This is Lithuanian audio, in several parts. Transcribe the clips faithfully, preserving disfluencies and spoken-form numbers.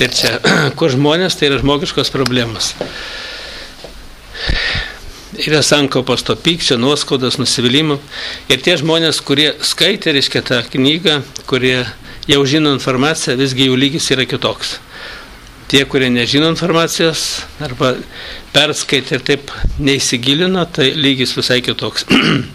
Tai čia, kur žmonės, tai yra žmogiškos problemos. Yra sankaupas to pykčio, nuoskaudos, nusivylimų. Ir tie žmonės, kurie skaitė, reiškia, tą knygą, kurie jau žino informaciją, visgi jų lygis yra kitoks. Tie, kurie nežino informacijos, arba perskaitė ir taip neįsigilino, tai lygis visai kitoks.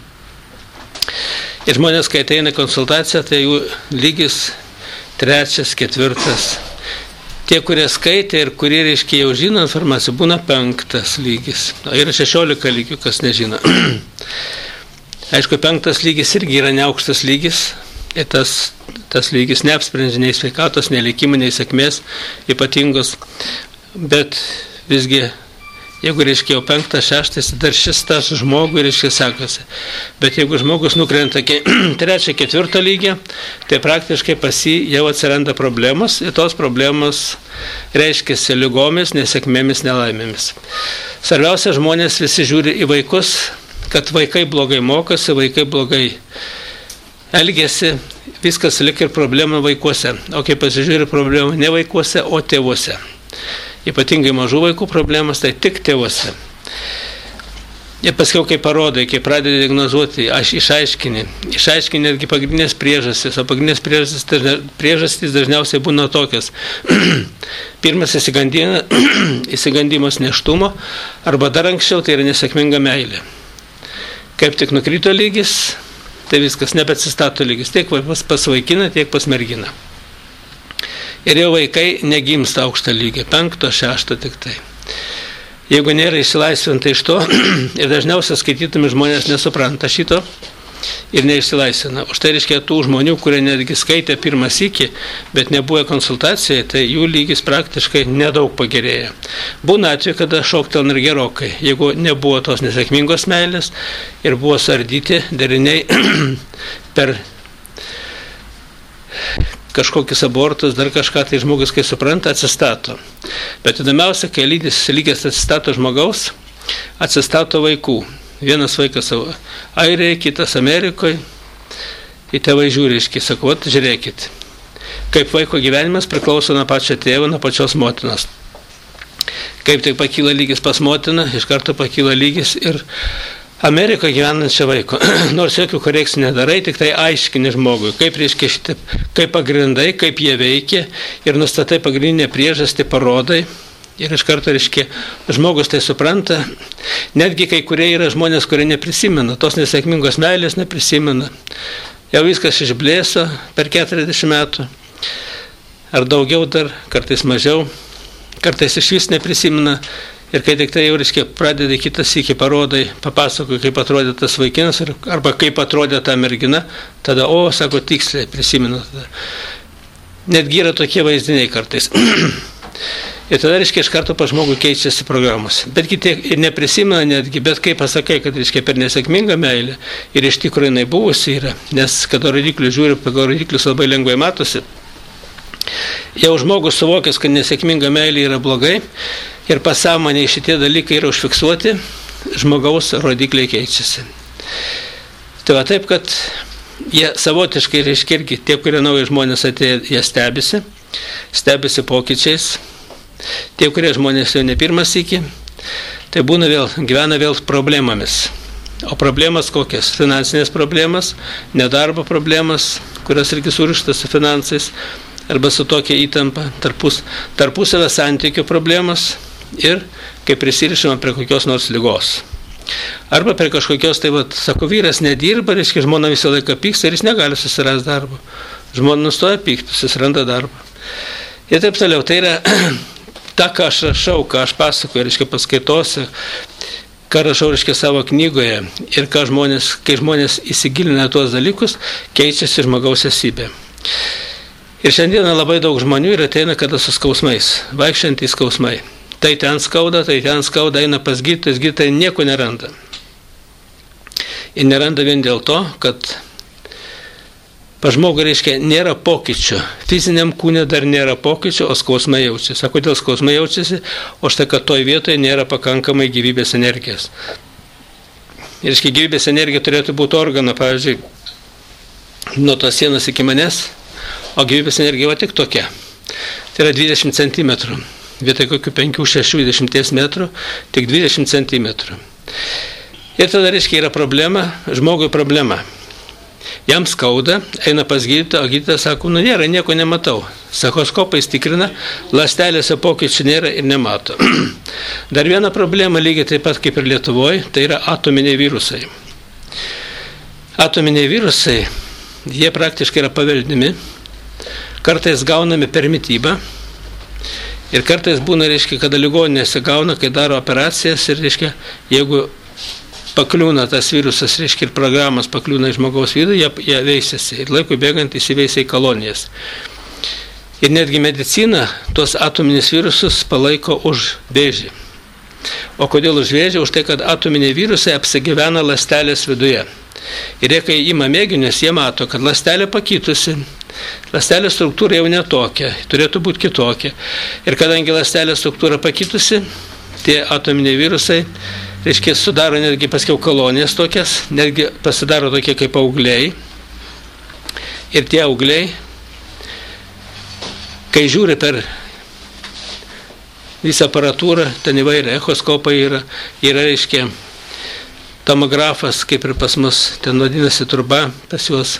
Ir žmonės, kai ateina konsultacija, tai jų lygis trečias, ketvirtas. Tie, kurie skaitė ir kurie, reiškia, jau žino informaciją, būna penktas lygis. O yra šešiolika lygių, kas nežino. Aišku, penktas lygis irgi yra neaukštas lygis. Ir tas, tas lygis neapsprendžia nei sveikatos, nei likimo, nei sėkmės ypatingos. Bet visgi, jeigu, reiškia, jau penktas, šeštas, dar šis tas žmogui, reiškia, sekasi. Bet jeigu žmogus nukrenta trečią, ketvirtą lygį, tai praktiškai pas jį jau atsiranda problemos ir tos problemos reiškiasi lygomis, nesėkmėmis, nelaimėmis. Svarbiausia, žmonės visi žiūri į vaikus, kad vaikai blogai mokosi, vaikai blogai elgiasi, viskas lik ir problema vaikuose. O kai pasižiūri problemą ne vaikuose, o tėvuose. Ypatingai mažų vaikų problemas, tai tik tėvuose. Ir paskiau, kai parodai, kai pradedi diagnozuoti, aš išaiškini, išaiškini netgi pagrindinės priežastys, o pagrindinės priežastys, priežastys dažniausiai būna tokios. Pirmas įsigandimas nėštumo, arba dar anksčiau, tai yra nesėkminga meilė. Kaip tik nukrito lygis, tai viskas nebeatsistato lygis, tiek pas vaikiną, tiek pas merginą. Ir jau vaikai negimsta aukštą lygį, penkto, šešto tik tai. Jeigu nėra išsilaisvinta iš to, ir dažniausiai skaitytami žmonės nesupranta šito ir neišsilaisvina. Už tai reiškia tų žmonių, kurie netgi skaitė pirmą sykį, bet nebuvo konsultacijai, tai jų lygis praktiškai nedaug pagerėja. Būna atveju, kada šoktelna ir gerokai, jeigu nebuvo tos nesėkmingos meilės ir buvo sardyti deriniai per kažkokius abortus, dar kažką, tai žmogus, kai supranta, atsistato. Bet įdomiausia, kai lygis, lygis atsistato žmogaus, atsistato vaikų. Vienas vaikas Airijoje, kitas Amerikoje, į tėvai žiūri, iški, sako, vat, žiūrėkit, kaip vaiko gyvenimas priklauso nuo pačio tėvo, nuo pačios motinos. Kaip tai pakyla lygis pas motiną, iš karto pakyla lygis ir Amerikoje gyvenančio vaiko. Nors jokių korekcijų nedarai, tik tai aiškini žmogui, kaip reiškia šitą, kaip pagrindai, kaip jie veikia ir nustatai pagrindinę priežastį, parodai. Ir iš karto, reiškia, žmogus tai supranta. Netgi kai kurie yra žmonės, kurie neprisimena, tos nesėkmingos meilės neprisimena. Jau viskas išblėso per keturiasdešimt metų. Ar daugiau dar, kartais mažiau. Kartais iš vis neprisimena. Ir kai tik tai jau, reiškia, pradeda kitas iki parodai, papasakoja, kaip atrodė tas vaikinas, arba kaip atrodė ta mergina, tada, o, sako, tiksliai prisimenu. Tada. Netgi yra tokie vaizdiniai kartais. Ir tada, reiškia, iš karto pa žmogų keičiasi programos. Bet kiti ir neprisimena netgi, bet kaip pasakai, kad, reiškia, per nesėkmingą meilę ir iš tikrųjų jinai buvusi yra, nes kada rodiklių žiūri, pagal rodiklius labai lengvai matosi, jau žmogus suvokęs, kad nesėkminga meilė yra blogai ir pasąmonėje šitie dalykai yra užfiksuoti, žmogaus rodikliai keičiasi. Tai va taip, kad jie savotiškai, reiškia, irgi tie, kurie nauji žmonės atėjo, jie stebisi, stebisi pokyčiais. Tie, kurie žmonės jau ne pirmas iki, tai būna vėl, gyvena vėl problemomis. O problemas kokias? Finansinės problemas, nedarbo problemas, kurios irgi surištas su finansais, arba su tokia įtampa, tarpus, tarpusavio santykių problemas ir kai prisirišama prie kokios nors ligos. Arba prie kažkokios, tai vat, sako, vyras nedirba, reiškia, žmona visą laiką pyksta ir jis negali susirasti darbo. Žmona nustoja pykti, susiranda darbą. Ir taip toliau, tai yra ta, ką aš rašau, ką aš pasakoju, reiškia, paskaitose, ką rašau, reiškia, savo knygoje ir ką žmonės, kai žmonės įsigilina tuos dalykus, keičiasi žmogaus esybė. Ir šiandieną labai daug žmonių ir ateina kada su skausmais, vaikščiantys skausmai. Tai ten skauda, tai ten skauda, eina pas gydytojus, gydytojai nieko neranda. Ir neranda vien dėl to, kad pas žmogų, reiškia, nėra pokyčių. Fiziniam kūne dar nėra pokyčių, o skausmai jaučiasi. O kodėl skausmai jaučiasi? O štai, kad toj vietoje nėra pakankamai gyvybės energijos. Ir, reiškia, gyvybės energija turėtų būti organo, pavyzdžiui, nuo tos sienos iki manęs, o gyvybės energija va tik tokia. Tai tai yra dvidešimt centimetrų. Vietoj kokių penkių šešių dešimties metrų, tik dvidešimt centimetrų. Ir tada, reiškia, yra problema, žmogui problema. Jam skauda, eina pas gydytoją, o gydytojas sako, nu nėra, nieko nematau. Echoskopais tikrina, ląstelėse pokyčių nėra ir nemato. Dar viena problema, lygiai taip pat kaip ir Lietuvoje, tai yra atominiai virusai. Atominiai virusai, jie praktiškai yra paveldimi, kartais gaunami per mitybą ir kartais būna, reiškia, kada ligoninėse gauna, kai daro operacijas ir, reiškia, jeigu pakliūna tas virusas, reiškia, ir programos pakliūna į žmogaus vidų, jie, jie veisiasi ir laikui bėgant įsiveisia į kolonijas. Ir netgi medicina tuos atominius virusus palaiko už vėžį. O kodėl už vėžį? Už tai, kad atominiai virusai apsigyvena ląstelės viduje. Ir jie, kai ima mėginius, jie mato, kad ląstelė pakitusi, ląstelės struktūra jau netokia, turėtų būti kitokia. Ir kadangi ląstelės struktūra pakitusi, tie atominiai virusai, reiškia, sudaro netgi paskiau kolonijas tokias, netgi pasidaro tokie kaip augliai. Ir tie augliai, kai žiūri per visą aparatūrą, ten įvairią echoskopai yra, yra, reiškia, tomografas, kaip ir pas mus, ten vadinasi turba pas juos.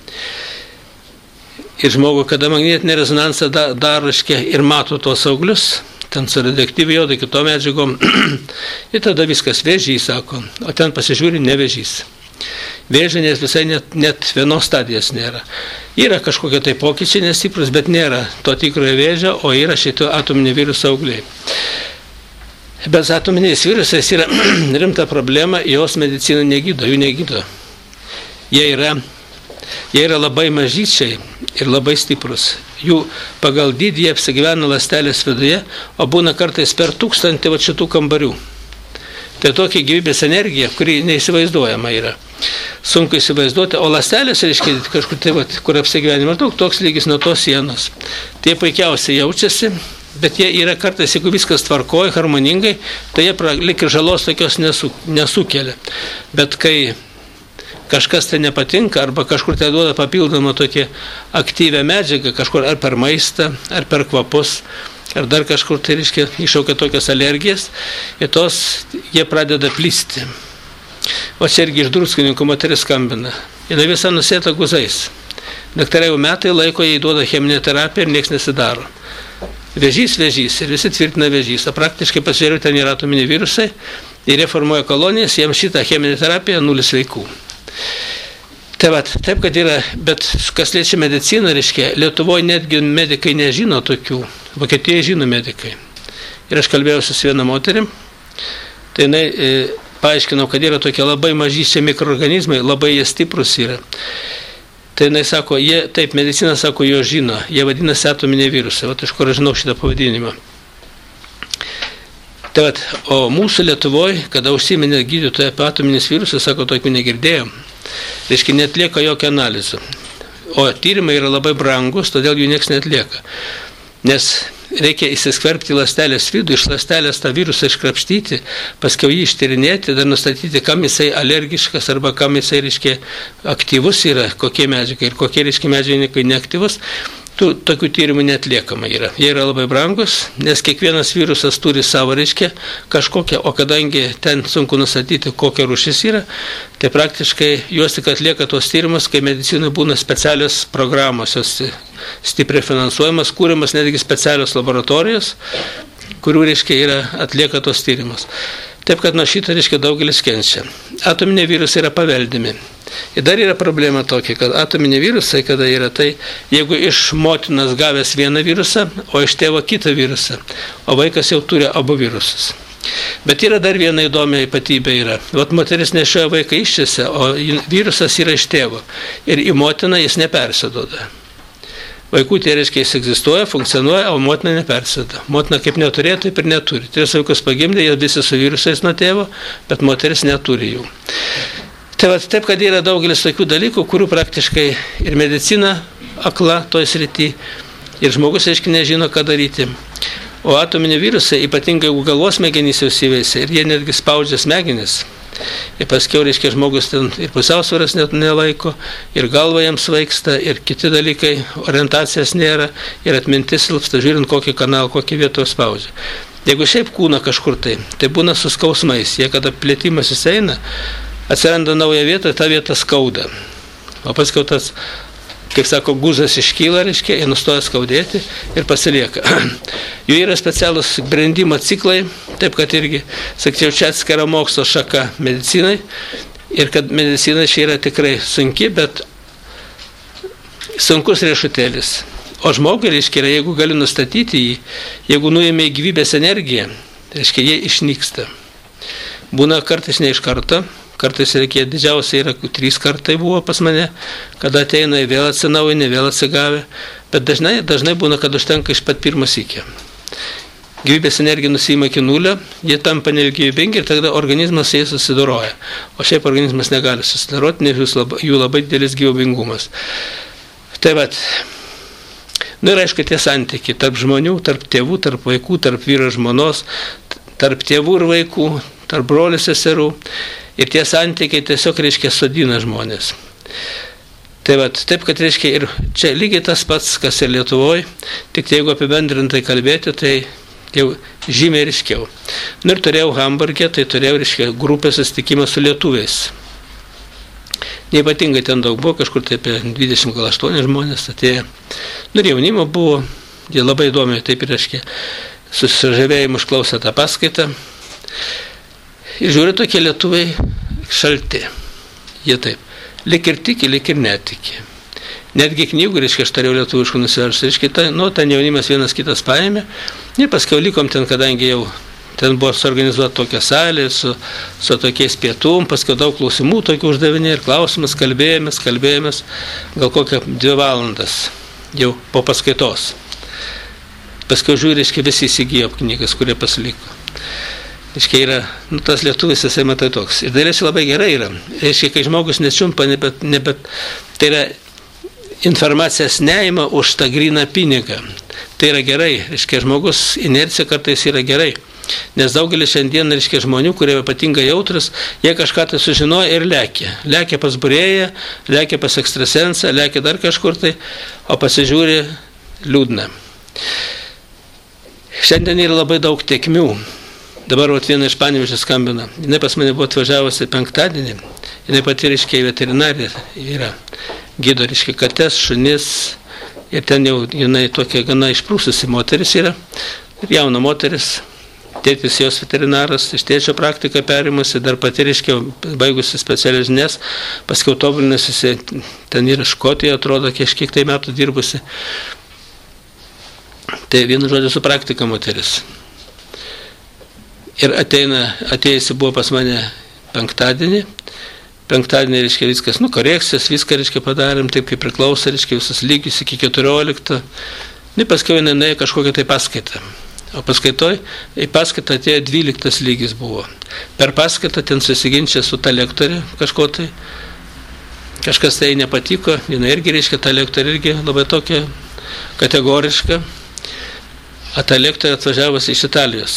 Ir žmogui, kada magnetinė rezonansą daro, reiškia, ir mato tuos auglius, ten su radioaktyviu jodu, kitom medžiagom, ir tada viskas vėžys, sako, o ten pasižiūri ne vėžys. Vėžinės visai net, net vienos stadijos nėra. Yra kažkokie tai pokyčiai nestiprus, bet nėra to tikrojo vėžio, o yra šito atominio viruso augliai. Bet atominiais virusais yra rimta problema, jos medicina negydo, jų negydo. Jie yra, jie yra labai mažyčiai ir labai stiprus. Jų pagal dydį jie apsigyvena ląstelės viduje, o būna kartais per tūkstantį va šitų kambarių. Tai tokia gyvybės energija, kuri neįsivaizduojama yra. Sunku įsivaizduoti, o ląstelės, reiškia, kažkur tai, va, kur apsigyvena maždaug toks lygis nuo tos sienos. Tie puikiausiai jaučiasi, bet jie yra kartais, jeigu viskas tvarkoja, harmoningai, tai jie lik ir žalos tokios nesu, nesukelia. Bet kai kažkas tai nepatinka, arba kažkur tai duoda papildomą tokią aktyvę medžiagą, kažkur ar per maistą, ar per kvapus, ar dar kažkur tai, reiškia, iššaukia tokias alergijas, ir tos jie pradeda plisti. O čia irgi iš Druskininkų moteris skambina. Jis visą nusėta guzais. Daktarai jau metai laiko, jai duoda cheminę terapiją ir nieks nesidaro. Vėžys, vėžys, ir visi tvirtina vėžys. O praktiškai pasižiūrėjau, ten yra atominiai virusai, ir jie formuoja kolonijas, jiems šitą cheminę terapiją nulis veikų. Tai va, taip, kad yra, bet kas liečia mediciną, reiškia, Lietuvoje netgi medikai nežino tokių, Vokietijoje žino medikai. Ir aš kalbėjausi su viena moterim, tai jinai e, paaiškinau, kad yra tokie labai mažyčiai mikroorganizmai, labai jie stiprus yra. Tai jinai sako, jie, taip, medicina sako, jo žino, jie vadinasi atominiai virusai, va, iš kur aš žinau šitą pavadinimą. Tai va, o mūsų Lietuvoje, kada užsiminė gydytoja apie atominius virusus, sako, tokių negirdėjom. Reiškia, netlieka jokio analizų. O tyrimai yra labai brangus, todėl jų nieks netlieka. Nes reikia įsiskverbti į ląstelės vidų, iš ląstelės tą virusą iškrapštyti, paskiau jį ištyrinėti, dar nustatyti, kam jisai alergiškas, arba kam jisai, reiškia, aktyvus yra, kokie medžiagai ir kokie, reiškia, medžiagai neaktyvus. Tų, tokių tyrimų netliekama yra. Jie yra labai brangus, nes kiekvienas virusas turi savo, reiškia, kažkokią, o kadangi ten sunku nustatyti, kokia rūšis yra, tai praktiškai juos tik atlieka tos tyrimus, kai medicinai būna specialios programos, jos stipriai finansuojamas, kūrimas netgi specialios laboratorijos, kurių, reiškia, yra atlieka tos tyrimus. Taip, kad nuo šito, reiškia, daugelis kenčia. Atominiai virusai yra paveldimi. Ir dar yra problema tokia, kad atominiai virusai, kada yra tai, jeigu iš motinos gavęs vieną virusą, o iš tėvo kitą virusą, o vaikas jau turi abu virusus. Bet yra dar viena įdomia ypatybė yra. Vat moteris nešioja vaiką iščiose, o virusas yra iš tėvo. Ir į motiną jis nepersiduoda. Vaikų, tai reiškia, jis egzistuoja, funkcionuoja, o motina nepersiduoda. Motina kaip neturėjo, taip ir neturi. Tris vaikus pagimdė, jie visi su virusais nuo tėvo, bet moteris neturi jų. Tai va, taip, kad yra daugelis tokių dalykų, kurių praktiškai ir medicina akla toj srity, ir žmogus, aiškiai, nežino, ką daryti. O atominiai virusai, ypatingai jeigu galvos smegenys jau įsiveisia, ir jie netgi spaudžia smegenis, Ir paskiau, reiškia, žmogus ten ir pusiausvyros net nelaiko, ir galva jam svaigsta, ir kiti dalykai, orientacijos nėra, ir atmintis silpsta, žiūrint kokį kanalą, kokį vietą spaudžia. Jeigu šiaip kūna kažkur tai, tai būna su skausmais. Jie, kada plėtimas įeina, atsiranda nauja vieta, ta vieta skauda. O paskiau tas, kaip sako, guzas iškyla, reiškia, ir nustoja skaudėti ir pasilieka. Jų yra specialus brendimo ciklai, taip kad irgi, sakyčiau, čia atskira mokslo šaka medicinai, ir kad medicina čia yra tikrai sunki, bet sunkus riešutėlis. O žmogui, reiškia, yra, jeigu gali nustatyti jį, jeigu nuėmė gyvybės energiją, reiškia, jie išnyksta. Būna kartais ne iš karto, kartais reikia, didžiausiai yra trys kartai buvo pas mane, kada ateina vėl atsinaujinę, vėl atsigavę, bet dažnai, dažnai būna, kad užtenka iš pat pirmo sykio. Gyvybės energija nusima iki nulio, jie tampa negyvybingi ir tada organizmas su jais susidoroja. O šiaip organizmas negali susidoroti, nes jų labai didelis gyvybingumas. Tai vat, nu ir aišku, tie santykiai tarp žmonių, tarp tėvų, tarp vaikų, tarp vyro žmonos, tarp tėvų ir vaikų, tarp brolių seserų. Ir tie santykiai tiesiog, reiškia, sodina žmonės. Tai vat, taip, kad, reiškia, ir čia lygiai tas pats, kas ir Lietuvoje, tik jeigu apibendrintai kalbėti, tai jau žymiai ryškiau. Nu ir turėjau Hamburge, tai turėjau, reiškia, grupės susitikimą su lietuviais. Neypatingai ten daug buvo, kažkur tai apie dvidešimt aštuoni žmonės atėjo. Nu ir jaunimo buvo, jie labai įdomiai, taip ir, reiškia, susižavėjimu išklausė tą paskaitą. Ir žiūri, tokie lietuviai šalti. Jie taip, lik ir tiki, lik ir netiki. Netgi knygų, reiškia, aš turėjau lietuviškų nusiveršti. Reiškia, ta, nu, ten jaunimas vienas kitas paėmė. Ir paskiau likom ten, kadangi jau ten buvo suorganizuota tokia salė su, su tokiais pietum, paskiau daug klausimų tokių uždavinė ir klausimas, kalbėjomės, kalbėjomės, gal kokią dvi valandas jau po paskaitos. Paskiau žiūri, reiškia, visi įsigijo knygas, kurie pasiliko. Reiškia, yra, nu, tas lietuvis, jisai matai toks. Ir dėlėsi labai gerai yra. Reiškia, kai žmogus nečiumpa, nebet, nebet, tai yra informacijas neima už tą gryną pinigą. Tai yra gerai. Reiškia, žmogus inercija kartais yra gerai. Nes daugelis šiandien, reiškia, žmonių, kurie ypatingai jautrus, jie kažką tai sužinoja ir lekia. Lekia pas būrėją, lekia pas ekstrasensą, lekia dar kažkur tai, o pasižiūri liūdna. Šiandien yra labai daug tekmių. Dabar vat, viena iš Panevėžio skambina. Jinai pas mane buvo atvažiavusi penktadienį. Jinai pati, reiškia, veterinarė yra. Gydo, reiškia, kates, šunis. Ir ten jau jinai tokia gana išprūsusi moteris yra. Ir jauna moteris. Tėtis jos veterinaras, iš tėčio praktiką perimusi, dar pati, reiškia, baigusi specialias žinias, paskiau tobulinasi, ten yra Škotijoje, atrodo, kažkiek tai metų dirbusi. Tai vienu žodžiu su praktika moteris. Ir ateina, atėjusi buvo pas mane penktadienį. Penktadienį, reiškia, viskas, nu, korekcijas, viską, reiškia, padarėm, taip kaip priklauso, reiškia, visus lygius iki keturiolikto. Ir paskiau jinai nuėjo kažkokią tai paskaitą. O paskaitoj, į paskaitą atėjo dvyliktas lygis buvo. Per paskaitą ten susiginčia su ta lektorė kažko tai. Kažkas tai nepatiko, jinai irgi, reiškia, ta lektorė irgi labai tokia kategoriška. O ta lektorė atvažiavosi iš Italijos.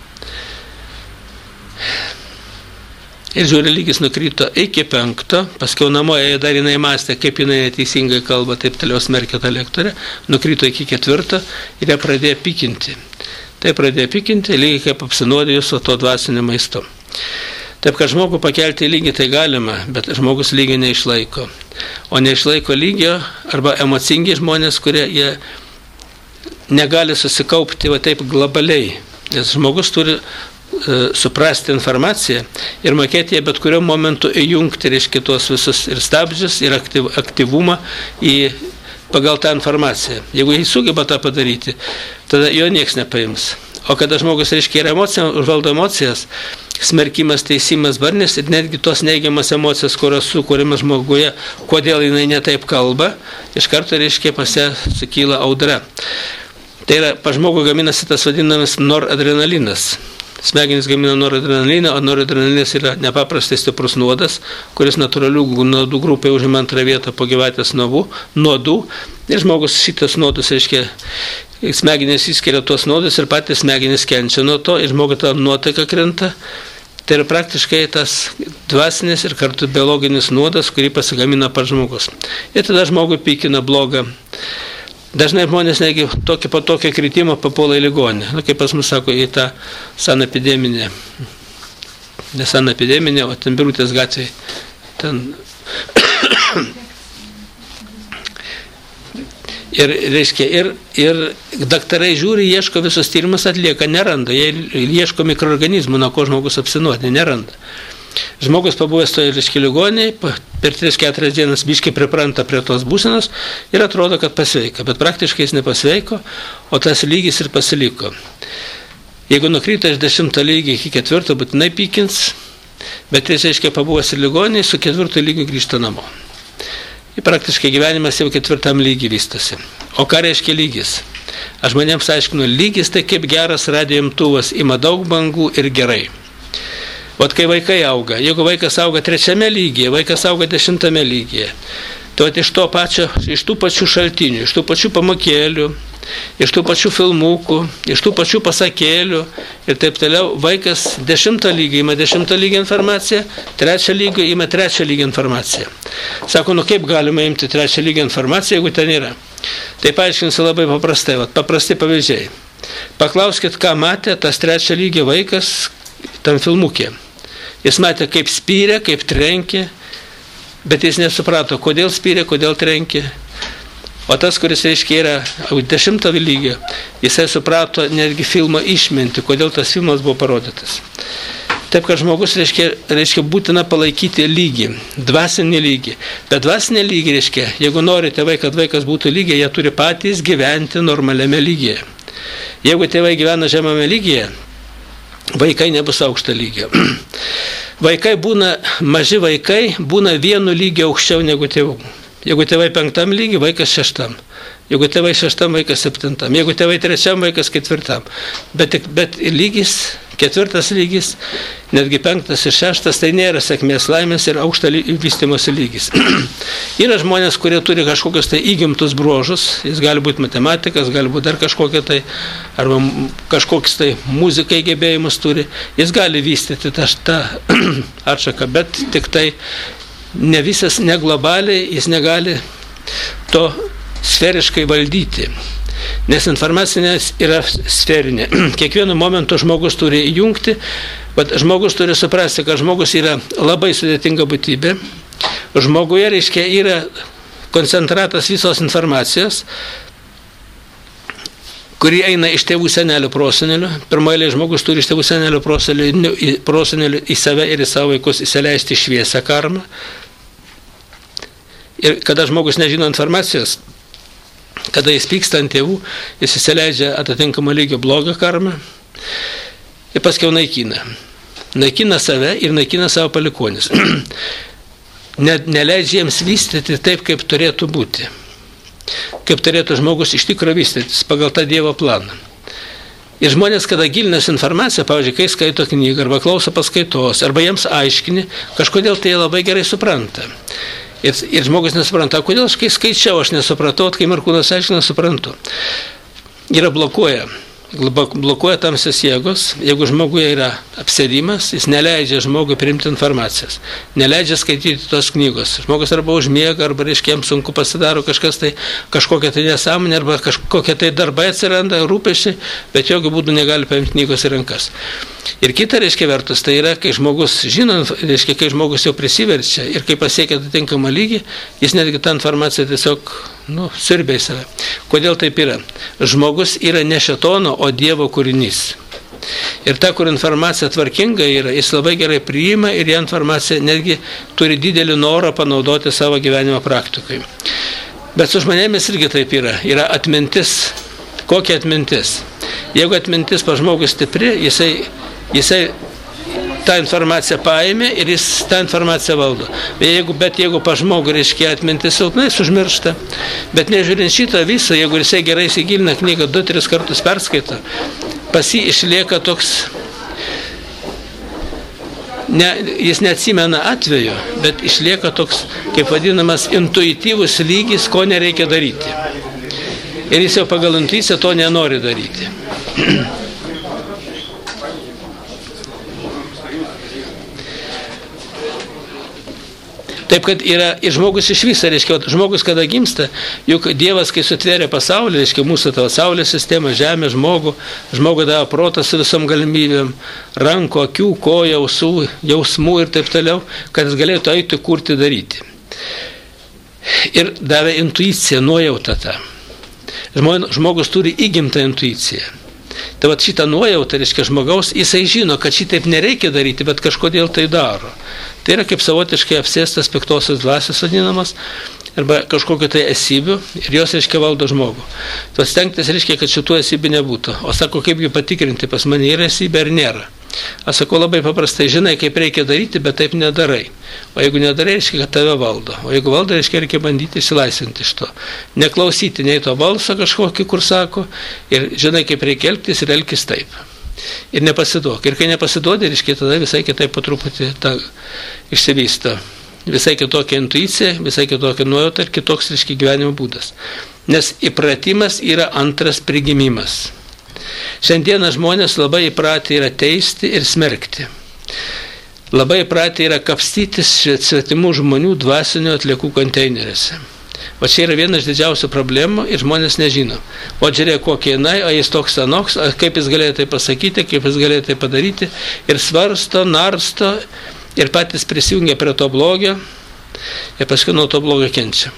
Ir žiūri, lygis nukrito iki penkto, paskiau namoje dar jinai mąstė, kaip jinai neteisingai kalba, taip toliau smerkė tą lektorę, nukrito iki ketvirto ir ją pradėjo pykinti. Tai pradėjo pykinti, lygiai kaip apsinuodijus su to dvasiniu maistu. Taip, kad žmogų pakelti į lygį tai galima, bet žmogus lygio neišlaiko. O neišlaiko lygio arba emocingi žmonės, kurie jie negali susikaupti va taip globaliai. Nes žmogus turi suprasti informaciją ir mokėti ją bet kuriuo momentu įjungti, reiškia, tuos visus ir stabdžius, ir aktyv, aktyvumą į, pagal tą informaciją. Jeigu jis sugeba tą padaryti, tada jo nieks nepaims. O kada žmogus, reiškia, yra emocija, užvaldo emocijas, smerkimas, teisimas, barnis ir netgi tos neigiamas emocijas, kurios sukūrimas žmoguje, kodėl jinai netaip kalba, iš karto, reiškia, pas ją sukyla audra. Tai yra, pa žmogų gaminasi tas vadinamas noradrenalinas. Smegenys gamina noradrenaliną, o noradrenalinas yra nepaprastai stiprus nuodas, kuris natūralių nuodų grupė užima antrą vietą po gyvatės nuodų. Ir žmogus šitas nuodus, reiškia, smegenys įskiria tuos nuodus ir patys smegenys kenčia nuo to, ir žmogus tą nuotaiką krenta. Tai yra praktiškai tas dvasinis ir kartu biologinis nuodas, kurį pasigamina pats žmogus. Ir tada žmogui pykina blogą. Dažnai žmonės negi tokį po tokio kritimo papuola į ligonę. Na, kaip pas mus sako, į tą sanapideminę. Ne sanapideminę, o ten Birutės gatvėje. Ten... Ir, reiškia, ir, ir daktarai žiūri, ieško visus tyrimus, atlieka, neranda. Jie ieško mikroorganizmų, nuo ko žmogus apsinuodė, neranda. Žmogus pabuvęs toje, reiškia, ligoniai, per tris keturias dienas biškai pripranta prie tos būsenos ir atrodo, kad pasveika. Bet praktiškai jis nepasveiko, o tas lygis ir pasiliko. Jeigu nukrito iš dešimto lygio iki ketvirto, būtinai pykins, bet jis, reiškia, pabuvęs ir ligoniai, su ketvirto lygiu grįžta namo. Ir praktiškai gyvenimas jau ketvirtam lygiai vystosi. O ką reiškia lygis? Aš žmonėms aiškinu, lygis tai kaip geras radijo imtuvas, ima daug bangų ir gerai. Vat kai vaikai auga, jeigu vaikas auga trečiame lygyje, vaikas auga dešimtame lygyje, tai iš to pačio, iš tų pačių šaltinių, iš tų pačių pamokėlių, iš tų pačių filmukų, iš tų pačių pasakėlių ir taip toliau, vaikas dešimto lygio ima dešimto lygio informaciją, trečio lygio ima trečio lygio informaciją. Sako, nu kaip galima imti trečio lygio informaciją, jeigu ten yra? Tai paaiškinsiu labai paprastai, vat, paprasti pavyzdžiai. Paklauskit, ką matė tas trečio lygio vaikas tam filmukė. Jis matė, kaip spyrė, kaip trenkė, bet jis nesuprato, kodėl spyrė, kodėl trenkė. O tas, kuris, reiškia, yra dešimto lygio, jisai suprato netgi filmo išmintį, kodėl tas filmas buvo parodytas. Taip, kad žmogus, reiškia, reiškia būtina palaikyti lygį, dvasinį lygį. Bet dvasinį lygį, reiškia, jeigu nori tėvai, kad vaikas būtų lygiai, jie turi patys gyventi normaliame lygyje. Jeigu tėvai gyvena žemame lygyje, vaikai nebus aukšto lygio. Vaikai būna, maži vaikai būna vienu lygio aukščiau negu tėvų. Jeigu tėvai penktam lygi, vaikas šeštam. Jeigu tėvai šeštam, vaikas septintam. Jeigu tėvai trečiam, vaikas ketvirtam. Bet, bet lygis, ketvirtas lygis, netgi penktas ir šeštas, tai nėra sėkmės laimės ir aukšto vystymosi lygis. Yra žmonės, kurie turi kažkokius tai įgimtus bruožus. Jis gali būti matematikas, gali būti dar kažkokia tai, arba kažkoks tai muzikai gebėjimus turi. Jis gali vystyti tą, tą atšaką, bet tik tai ne visas, ne globaliai, jis negali to sferiškai valdyti. Nes informacinė yra sferinė. Kiekvienu momentu žmogus turi įjungti, bet žmogus turi suprasti, kad žmogus yra labai sudėtinga būtybė. Žmoguje, reiškia, yra koncentratas visos informacijos, kuri eina iš tėvų senelių prosenelių. Pirmoje žmogus turi iš tėvų senelių prosenelių į save ir į savo vaikus įsileisti šviesą karmą. Ir kada žmogus nežino informacijos, kada jis pyksta ant tėvų, jis įsileidžia atitinkamą lygio blogą karmą ir paskiau naikina. Naikina save ir naikina savo palikuonis. Ne, neleidžia jiems vystyti taip, kaip turėtų būti. Kaip turėtų žmogus iš tikro vystytis pagal tą Dievo planą. Ir žmonės, kada gilinasi informaciją, pavyzdžiui, kai skaito knygą, arba klauso paskaitos, arba jiems aiškini, kažkodėl tai labai gerai supranta. Ir, ir žmogus nesupranta, kodėl aš kai skaičiau, aš nesupratau, kai Markūnas aiškina, suprantu. Yra blokuoja. blokuoja tamsios jėgos. Jeigu žmoguje yra apsėdimas, jis neleidžia žmogui priimti informacijos, neleidžia skaityti tos knygos. Žmogus arba užmiega, arba, reiškia, jam sunku pasidaro kažkas tai, kažkokia tai nesąmonė, arba kažkokia tai darbai atsiranda, rūpesčiai, bet jokių būdų negali paimti knygos į rankas. Ir kita, reiškia, vertus, tai yra, kai žmogus žino, reiškia, kai žmogus jau prisiverčia ir kai pasiekia atitinkamą lygį, jis netgi tą informaciją tiesiog, nu, siurbia į save. Kodėl taip yra? Žmogus yra ne šėtono, o Dievo kūrinys. Ir ta, kur informacija tvarkinga yra, jis labai gerai priima ir ją informacija netgi turi didelį norą panaudoti savo gyvenimo praktikai. Bet su žmonėmis irgi taip yra. Yra atmintis. Kokia atmintis? Jeigu atmintis pa žmogus stipri, jisai, jisai tą informaciją paėmė ir jis tą informaciją valdo. Bet jeigu, bet jeigu pa žmogų, reiškia, atmintis silpnai, užmiršta. Bet nežiūrint šitą visą, jeigu jisai gerai įsigilina knygą, du, tris kartus perskaito, pas jį išlieka toks, ne, jis neatsimena atveju, bet išlieka toks, kaip vadinamas, intuityvus lygis, ko nereikia daryti. Ir jis jau pagal intuiciją to nenori daryti. Taip, kad yra ir žmogus iš viso, reiškia, žmogus kada gimsta, juk Dievas, kai sutvėrė pasaulį, reiškia, mūsų tavo saulės sistemą, žemę, žmogų, žmogų davė protą su visom galimybėm, rankų, akių, kojų, ausų, jausmų ir taip toliau, kad jis galėtų eiti, kurti, daryti. Ir davė intuiciją, nuojautą tą. Žmogus turi įgimtą intuiciją. Tai vat šitą nuojautą, reiškia, žmogaus, jisai žino, kad šitaip nereikia daryti, bet kažkodėl tai daro. Tai yra kaip savotiškai apsėstas piktosios dvasios vadinamas, arba kažkokio tai esybių, ir jos, reiškia, valdo žmogų. Tu stengtis, reiškia, kad šitų esybių nebūtų. O sako, kaipgi patikrinti, pas mane yra esybė ar nėra. Aš sakau, labai paprastai, žinai, kaip reikia daryti, bet taip nedarai. O jeigu nedarai, reiškia, kad tave valdo. O jeigu valdo, reiškia, reikia bandyti išsilaisvinti iš to. Neklausyti nei to balso kažkokį, kur sako, ir žinai, kaip reikia elgtis ir elgtis taip. Ir nepasiduok. Ir kai nepasiduodi, reiškia, tada visai kitaip po truputį ta išsivysto. Visai kitokia intuicija, visai kitokia nuojauta ir kitoks, reiškia, gyvenimo būdas. Nes įpratimas yra antras prigimimas. Šiandieną žmonės labai įpratę yra teisti ir smerkti. Labai įpratę yra kapstytis svetimų žmonių dvasinių atliekų konteineriuose. O čia yra viena iš didžiausių problemų ir žmonės nežino. O žiūrėk, kokie jinai, o jis toks anoks, kaip jis galėjo tai pasakyti, kaip jis galėjo tai padaryti. Ir svarsto, narsto ir patys prisijungia prie to blogio ir paskui nuo to blogio kenčia.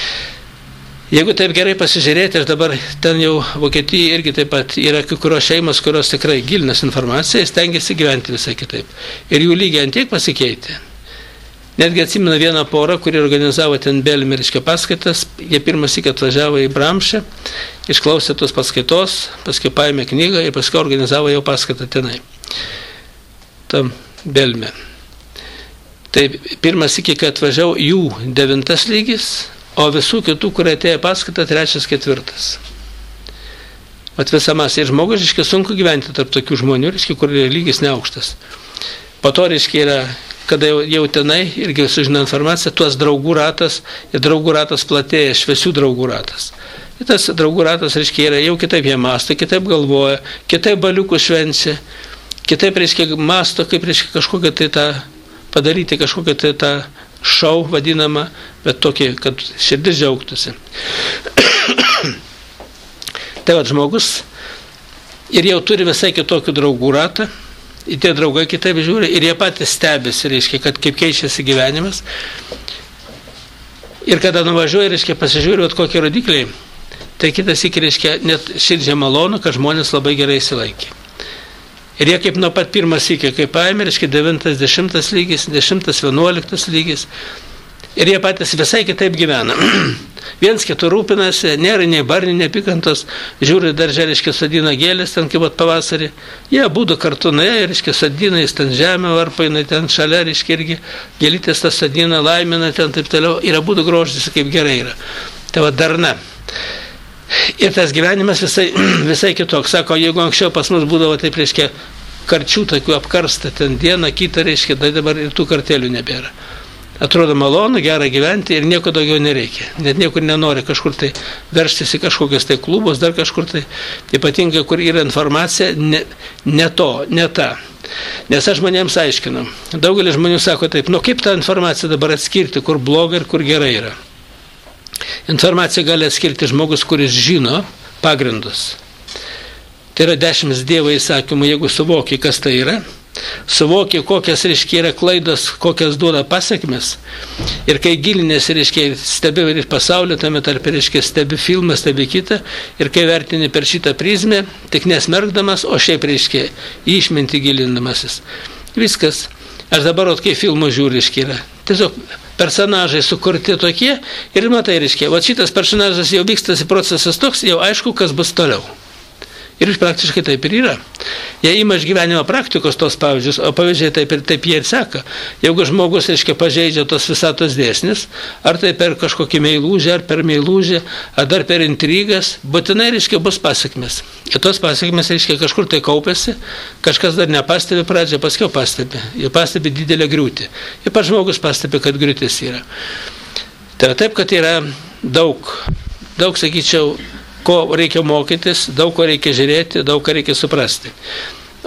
Jeigu taip gerai pasižiūrėti, ir dabar ten jau Vokietijoje irgi taip pat yra kai kurios šeimos, kurios tikrai gilinas informaciją, stengiasi gyventi visai kitaip. Ir jų lygiai ant tiek pasikeitė. Netgi atsimenu vieną porą, kuri organizavo ten belmiriškę paskaitas, jie pirmas iki atvažiavo į Bramšę, išklausė tos paskaitos, paskui paėmė knygą ir paskui organizavo jau paskaitą tenai. Tam Belme. Tai pirmas iki, kai atvažiavo, jų devintas lygis, o visų kitų, kurie atėjo paskaitą, trečias, ketvirtas. Vat visą masę. Ir žmogus, reiškia, sunku gyventi tarp tokių žmonių, reiškia, kur lygis neaukštas. Po to, reiškia, yra, kada jau, jau tenai, irgi sužino informaciją, tuos draugų ratas, ir draugų ratas platėja, šviesių draugų ratas. Ir tas draugų ratas, reiškia, yra jau kitaip jie masto, kitaip galvoja, kitaip baliukų švenčia, kitaip, reiškia, masto, kaip, reiškia, kažkokią tai tą padaryti, kažkokią tai tą šau vadinama, bet tokį, kad širdis džiaugtųsi. Tai va, žmogus ir jau turi visai kitokių draugų ratą, ir tie draugai kitaip žiūri, ir jie patys stebisi, reiškia, kad kaip keičiasi gyvenimas. Ir kada nuvažiuoja, reiškia, pasižiūri, vat kokie rodikliai, tai kitas iki, reiškia, net širdžiai malonu, kad žmonės labai gerai įsilaikė. Ir jie kaip nuo pat pirmas iki, kaip paėmė, reiškia, devintas, dešimtas lygis, dešimtas, vienuoliktas lygis. Ir jie patys visai kitaip gyvena. Viens kitų rūpinasi, nėra nei barnių, nei pikantos, žiūri daržė, reiškia, sodina gėlės, ten kaip pat pavasarį. Jie būdu kartu nuėjo, reiškia, sodina, jis ten žemę varpa, jinai ten šalia, reiškia, irgi gėlytės tas sodina, laimina, ten taip toliau. Ir būdu grožisi, kaip gerai yra. Tai va darna. Ir tas gyvenimas visai, visai kitoks. Sako, jeigu anksčiau pas mus būdavo, taip reiškia, karčių tokių apkarsta ten dieną, kitą reiškia, tai dabar ir tų kartelių nebėra. Atrodo malonu, gera gyventi ir nieko daugiau nereikia. Net niekur nenori kažkur tai verštis į kažkokius tai klubus, dar kažkur tai, ypatingai, kur yra informacija, ne, ne to, ne ta. Nes aš žmonėms aiškinu. Daugelis žmonių sako taip, nu kaip tą informaciją dabar atskirti, kur bloga ir kur gerai yra. Informaciją gali atskirti žmogus, kuris žino pagrindus. Tai yra dešimt Dievo įsakymų, jeigu suvoki, kas tai yra, suvoki, kokias, reiškia, yra klaidos, kokias duoda pasekmes. Ir kai gilinės, reiškia, stebi ir pasaulio, tame tarp, reiškia, stebi filmą, stebi kitą, ir kai vertini per šitą prizmę, tik nesmerkdamas, o šiaip, reiškia, išminti gilindamasis. Viskas. Aš dabar, kai filmų žiūri, reiškia, yra. Tiesiog personažai sukurti tokie ir matai, reiškia, va šitas personažas jau vykstasi procesas toks, jau aišku, kas bus toliau. Ir praktiškai taip ir yra. Jie ima iš gyvenimo praktikos tos pavyzdžius, o pavyzdžiai taip ir taip jie ir seka. Jeigu žmogus, reiškia, pažeidžia tos visatos dėsnis, ar tai per kažkokį meilūžę, ar per meilūžę, ar dar per intrigas, būtinai, reiškia, bus pasekmės. Ir tos pasekmės, reiškia, kažkur tai kaupėsi, kažkas dar nepastebi pradžią, paskiau pastebi. Jie pastebi didelę griūtį. Ir pats žmogus pastebi, kad griūtis yra. Tai taip, kad yra daug, daug, sakyčiau, ko reikia mokytis, daug ko reikia žiūrėti, daug ko reikia suprasti.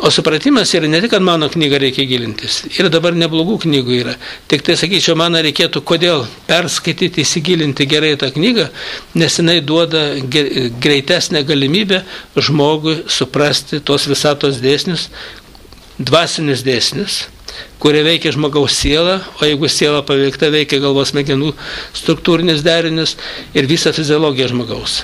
O supratimas yra ne tik, kad mano knygą reikia gilintis. Ir dabar neblogų knygų yra. Tik tai, sakyčiau, man reikėtų kodėl perskaityti, įsigilinti gerai tą knygą, nes jinai duoda greitesnę galimybę žmogui suprasti tos visatos dėsnius, dvasinius dėsnius, kurie veikia žmogaus sielą, o jeigu siela paveikta, veikia galvos smegenų struktūrinis derinius ir visą fiziologiją žmogaus.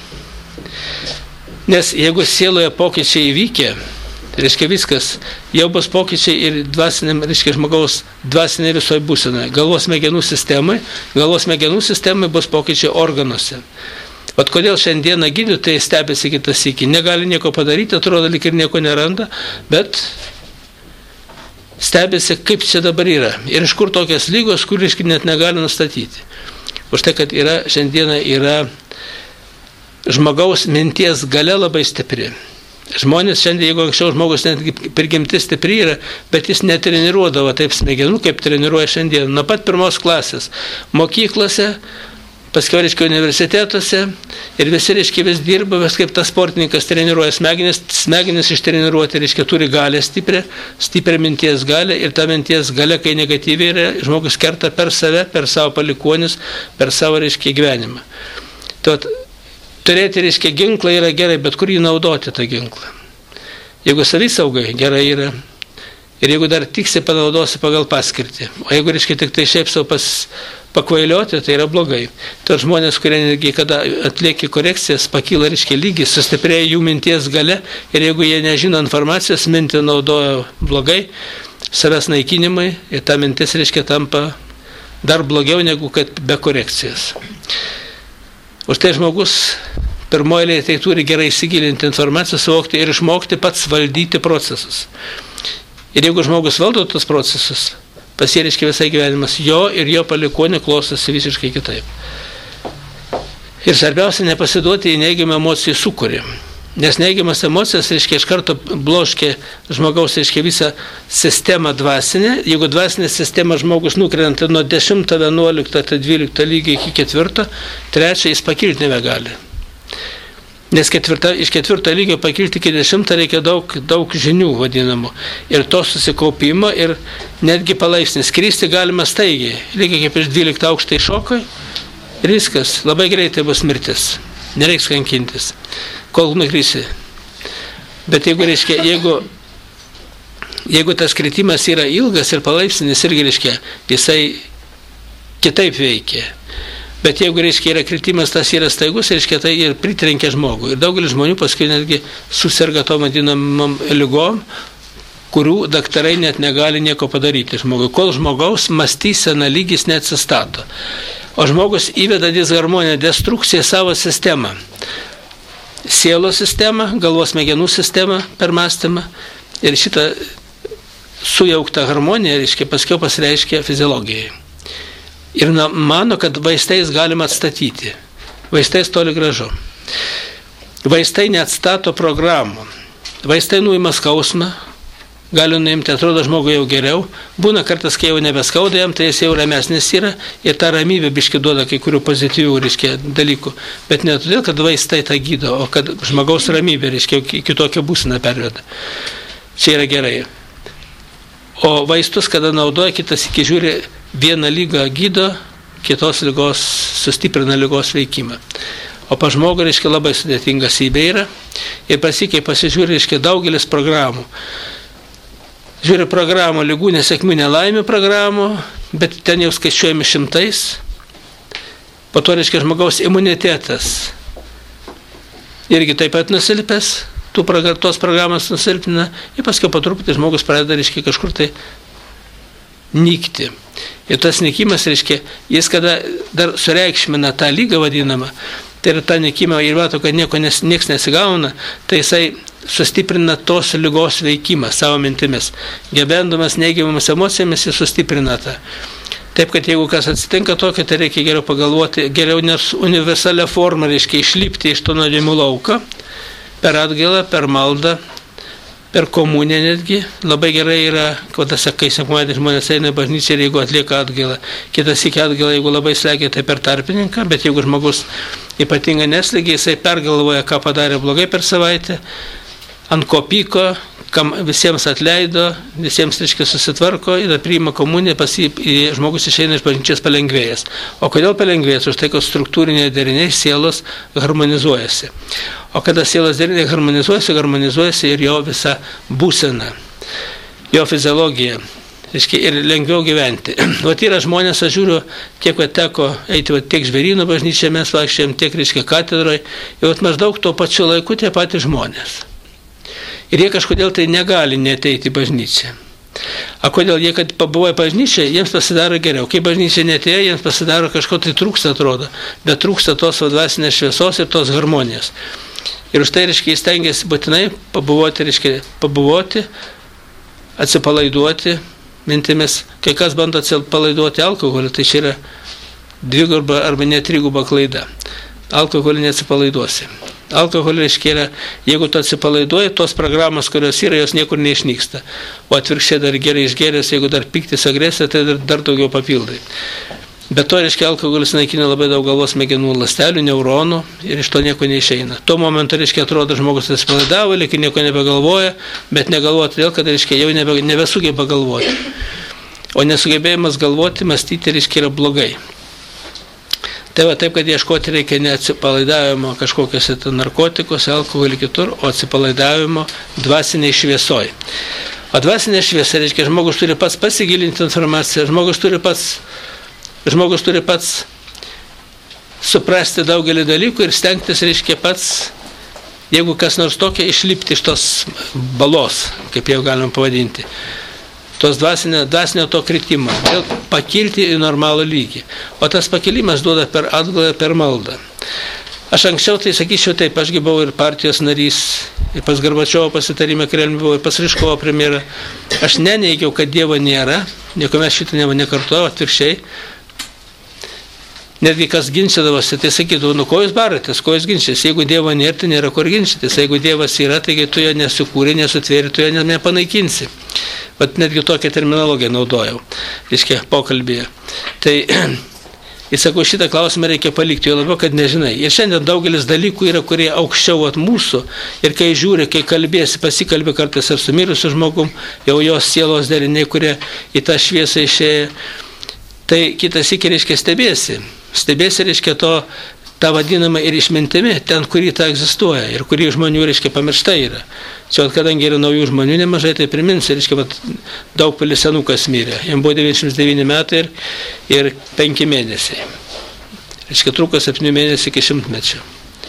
Nes jeigu sieloje pokyčiai įvykę, reiškia viskas, jau bus pokyčiai ir dvasiniam, reiškia žmogaus dvasinė visoje būsenoje. Galvos smegenų sistemai, galvos smegenų sistemai bus pokyčiai organuose. Vat kodėl šiandieną gydytojai stebėsi kitą sykį, negali nieko padaryti, atrodo, lyg ir nieko neranda, bet stebėsi, kaip čia dabar yra. Ir iš kur tokias lygos, kur reiškia net negali nustatyti. Už tai, kad yra, šiandieną yra žmogaus minties galia labai stipri. Žmonės šiandien, jeigu anksčiau žmogus netgi prigimtis stipri yra, bet jis netreniruodavo taip smegenų, kaip treniruoja šiandien. Nuo pat pirmos klasės mokyklose, paskiau, reiškia, universitetuose ir visi, reiškia, vis dirba, vis kaip tas sportininkas treniruoja smegenis, smegenis ištreniruoti, reiškia, turi galę stiprią, stiprią minties galę ir ta minties galė, kai negatyviai yra, žmogus kerta per save, per savo palikuonis, per savo, reiškia, gyvenimą. Tad, turėti, reiškia, ginklą yra gerai, bet kur jį naudoti tą ginklą. Jeigu savisaugai gerai yra, ir jeigu dar tiksi panaudosi pagal paskirtį, o jeigu, reiškia, tik tai šiaip savo pas, pakvailioti, tai yra blogai. Tai žmonės, kurie netgi, kada atlieki korekcijas, pakyla, reiškia, lygis, sustiprėja jų minties gale, ir jeigu jie nežino informacijos, mintį naudoja blogai, savęs naikinimai, ir ta mintis, reiškia, tampa dar blogiau negu kad be korekcijos. Už tai žmogus pirmoje tai turi gerai įsigilinti informaciją, suvokti ir išmokti pats valdyti procesus. Ir jeigu žmogus valdo tos procesus, pasiriškia visai gyvenimas, jo ir jo palikuonė klostosi visiškai kitaip. Ir svarbiausia, nepasiduoti į neigiamą emocijų sukūrį. Nes neigiamas emocijas, reiškia, iš karto bloškia žmogaus, reiškia, visą sistemą dvasinę. Jeigu dvasinė sistema žmogus nukrenta nuo dešimto, vienuolikto, dvylikto lygio iki ketvirto, trečio jis pakilti nebegali. Nes ketvirta, iš ketvirto lygio pakilti iki dešimto reikia daug, daug žinių vadinamų. Ir to susikaupimo ir netgi palaipsnis. Kristi galima staigiai. Lygiai kaip iš dvylikto aukšto iššoko ir viskas. Labai greitai bus mirtis. Nereiks kankintis. Kol nukrisi. Bet jeigu, reiškia, jeigu, jeigu tas kritimas yra ilgas ir palaipsnis, irgi, reiškia, jisai kitaip veikia. Bet jeigu, reiškia, yra kritimas, tas yra staigus, reiškia, tai ir pritrenkia žmogų. Ir daugelis žmonių paskui netgi susirga tom vadinamam ligom, kurių daktarai net negali nieko padaryti žmogui. Kol žmogaus mąstysena lygis neatsistato. O žmogus įveda disharmoniją, destrukciją savo sistemą. Sielos sistemą, galvos smegenų sistemą per mąstymą ir šitą sujauktą harmoniją, reiškia, paskiau pasireiškia fiziologijai. Ir mano, kad vaistais galima atstatyti. Vaistais toli gražu. Vaistai neatstato programų. Vaistai nuima skausmą, gali nuimti, atrodo žmogui jau geriau. Būna kartas, kai jau nebeskauda jam, tai jis jau ramesnis yra ir ta ramybė biški duoda kai kurių pozityvių, reiškia, dalykų. Bet ne todėl, kad vaistai tą gydo, o kad žmogaus ramybė, reiškia, kitokią būseną perveda. Čia yra gerai. O vaistus, kada naudoja, kitas iki žiūri, vieną lygą gydo, kitos lygos sustiprina lygos veikimą. O pa žmogų, reiškia, labai sudėtingas įbė yra ir pasikai pasižiūri, reiškia, daugelis programų. Žiūri programų, lygų, nesėkmių, nelaimių programų, bet ten jau skaičiuojami šimtais. Po to, reiškia, žmogaus imunitetas irgi taip pat nusilpęs, tų tos programos nusilpina ir paskui po truputį žmogus pradeda, reiškia, kažkur tai nykti. Ir tas nykimas, reiškia, jis kada dar sureikšmina tą lygą vadinamą, tai yra tą nykimą ir mato, kad nieko nes, nieks nesigauna, tai jisai sustiprina tos lygos veikimą savo mintimis. Gebendamas neigiamomis emocijomis, jis sustiprina tą. Taip, kad jeigu kas atsitinka tokio, tai reikia geriau pagalvoti, geriau nes universalią formą, reiškia, išlipti iš to nuodėmių lauko, per atgailą, per maldą, per komuniją netgi. Labai gerai yra, kada sakai, sekmadienį žmonės eina į bažnyčią ir jeigu atlieka atgailą. Kitas iki atgailą, jeigu labai slegia, tai per tarpininką, bet jeigu žmogus ypatingai neslegia, jisai pergalvoja, ką padarė blogai per savaitę, ant ko pyko, kam visiems atleido, visiems, reiškia, susitvarko ir priima komuniją, pas jį žmogus išeina iš bažnyčios palengvėjęs. O kodėl palengvėjęs? Už tai, kad struktūriniai deriniai sielos harmonizuojasi. O kada sielos deriniai harmonizuojasi, harmonizuojasi ir jo visa būsena, jo fiziologija. Reiškia, ir lengviau gyventi. Vat yra žmonės, aš žiūriu, kiek vat teko eiti, vat tiek Žvėryno bažnyčią mes vaikščiojom, tiek, reiškia, katedroje, ir vat maždaug tuo pačiu laiku tie patys žmonės. Ir jie kažkodėl tai negali neteiti į bažnyčią. O kodėl jie, kad pabuvoja bažnyčią, jiems pasidaro geriau. Kai bažnyčia netėjo, jiems pasidaro kažko tai trūksta, atrodo, bet trūksta tos dvasinės šviesos ir tos harmonijos. Ir už tai, reiškia, jis stengiasi būtinai pabuvoti, reiškia, pabuvoti, atsipalaiduoti mintimis. Kai kas bando atsipalaiduoti alkoholį, tai čia yra dviguba arba net triguba klaida. Alkoholį neatsipalaiduosi. Alkoholį, reiškia, yra, jeigu tu atsipalaiduoji, tos programos, kurios yra, jos niekur neišnyksta. O atvirkščiai dar gerai išgeręs, jeigu dar piktis agresija, tai dar, dar daugiau papildai. Bet to, reiškia, alkoholis naikina labai daug galvos smegenų ląstelių, neuronų ir iš to nieko neišeina. Tuo momentu, reiškia, atrodo, žmogus atsipalaidavo, lyg nieko nebegalvoja, bet negalvoja todėl, kad, reiškia, jau nebe, nebesugeba galvoti. O nesugebėjimas galvoti, mąstyti, reiškia, yra blogai. Tai va taip, kad ieškoti reikia ne atsipalaidavimo kažkokiuose narkotikuose, alkoholį kitur, o atsipalaidavimo dvasiniai šviesoj. O dvasinė šviesa, reiškia, žmogus turi pats pasigilinti informaciją, žmogus turi pats Žmogus turi pats suprasti daugelį dalykų ir stengtis, reiškia, pats, jeigu kas nors tokia, išlipti iš tos balos, kaip jau galim pavadinti, tos dvasinio, dvasinio to kritimo, vėl pakilti į normalų lygį. O tas pakilimas duoda per atgalą, per maldą. Aš anksčiau tai sakyčiau taip, ašgi buvau ir partijos narys, ir pas Gorbačiovo pasitarime Kremliuje buvau, ir pas Ryškovo premjerą. Aš neneigiau, kad Dievo nėra, niekuomet šitą nekartojau, atvirkščiai. Netgi kas ginčydavosi, tai sakydavo, nu ko jūs baratės, ko jūs ginčys, jeigu Dievo nėra, tai nėra kur ginčytis, jeigu Dievas yra, taigi tu jo nesukūrė, nesutvėri, tu jo nepanaikinsi. Vat netgi tokią terminologiją naudojau, reiškia, pokalbėje. Tai, jis sako, šitą klausimą reikia palikti, jo labiau, kad nežinai. Ir šiandien daugelis dalykų yra, kurie aukščiau at mūsų, ir kai žiūri, kai kalbėsi, pasikalbė kartais ar su mirusiu žmogum, jau jos sielos deriniai, kurie į tą šviesą išėjo, tai kitas iki, reiškia, stebėsi. Stebėsi, reiškia, to, tą vadinamą ir išmintimi, ten, kurį tą egzistuoja ir kurį žmonių, reiškia, pamiršta yra. Čia, kadangi yra naujų žmonių nemažai, tai priminsiu, reiškia, vat, daug pilis senukas mirė. Jam buvo devyniasdešimt devyni metai ir, ir penki mėnesiai. Reiškia, truko septynių mėnesių iki šimtmečio.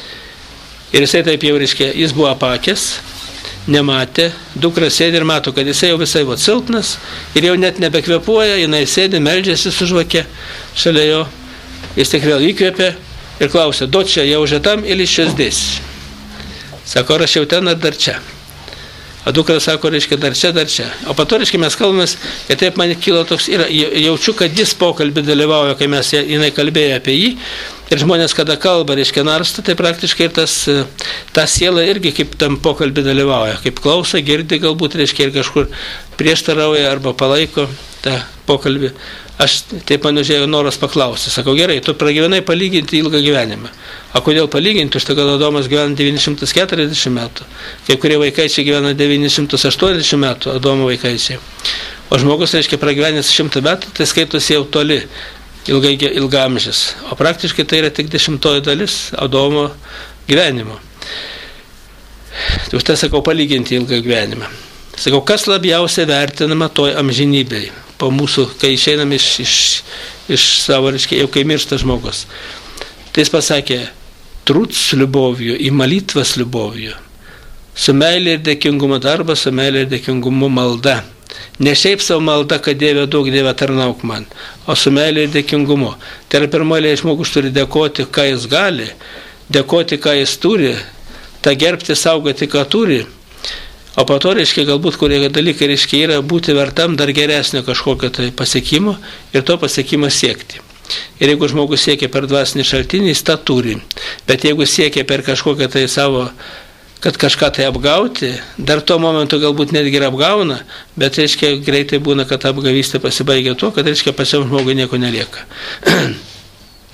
Ir jisai taip jau, reiškia, jis buvo apakęs, nematė, dukra sėdi ir mato, kad jisai jau visai vat silpnas ir jau net nebekvepuoja, jinai sėdi, meldžiasi su žvake šalia jo, jis tik vėl įkvėpė ir klausė, dočia, jau žetam ir iš šios dėsi. Sako, ar aš jau ten ar dar čia? O dukra sako, reiškia, dar čia, dar čia. O pato, reiškia, mes kalbamės, ir taip man kilo toks, ir jaučiu, kad jis pokalbį dalyvauja, kai mes jinai kalbėjo apie jį, ir žmonės, kada kalba, reiškia, narsta, tai praktiškai tas, ta siela irgi kaip tam pokalbį dalyvauja, kaip klauso, girdi galbūt, reiškia, ir kažkur prieštarauja arba palaiko tą pokalbį. Aš taip man užėjo noras paklausti. Sakau, gerai, tu pragyvenai palyginti ilgą gyvenimą. O kodėl palyginti? Štai, kad Adomas gyvena devynis šimtus keturiasdešimt metų. Kai kurie vaikaičiai gyvena devynis šimtus aštuoniasdešimt metų, Adomo vaikaičiai. O žmogus, reiškia, pragyvenęs šimtą metų, tai skaitosi jau toli, ilgai, ilgamžis. O praktiškai tai yra tik dešimtoji dalis Adomo gyvenimo. Tai už tai sakau, palyginti ilgą gyvenimą. Sakau, kas labiausiai vertinama toj amžinybėj? Po mūsų, kai išeinam iš, iš, iš savo, reiškia, jau kai miršta žmogus. Tai jis pasakė, truc с любовью и молитва с любовью. Su meilė ir dėkingumo darbas, su meilė ir dėkingumo malda. Ne šiaip savo malda, kad Dieve daug, Dieve tarnauk man, o su meilė ir dėkingumo. Tai yra pirmoje žmogus turi dėkoti, ką jis gali, dėkoti, ką jis turi, tą gerbti, saugoti, ką turi. O po to, reiškia, galbūt kurie dalykai, reiškia, yra būti vertam dar geresnio kažkokio tai pasiekimo ir to pasiekimo siekti. Ir jeigu žmogus siekia per dvasinį šaltinį, jis tą turi. Bet jeigu siekia per kažkokią tai savo, kad kažką tai apgauti, dar tuo momentu galbūt netgi ir apgauna, bet, reiškia, greitai būna, kad apgavystė pasibaigia tuo, kad, reiškia, pačiam žmogui nieko nelieka.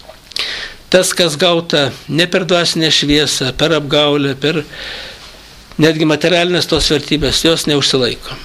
Tas, kas gauta ne per dvasinę šviesą, per apgaulę, per netgi materialinės tos vertybės, jos neužsilaiko.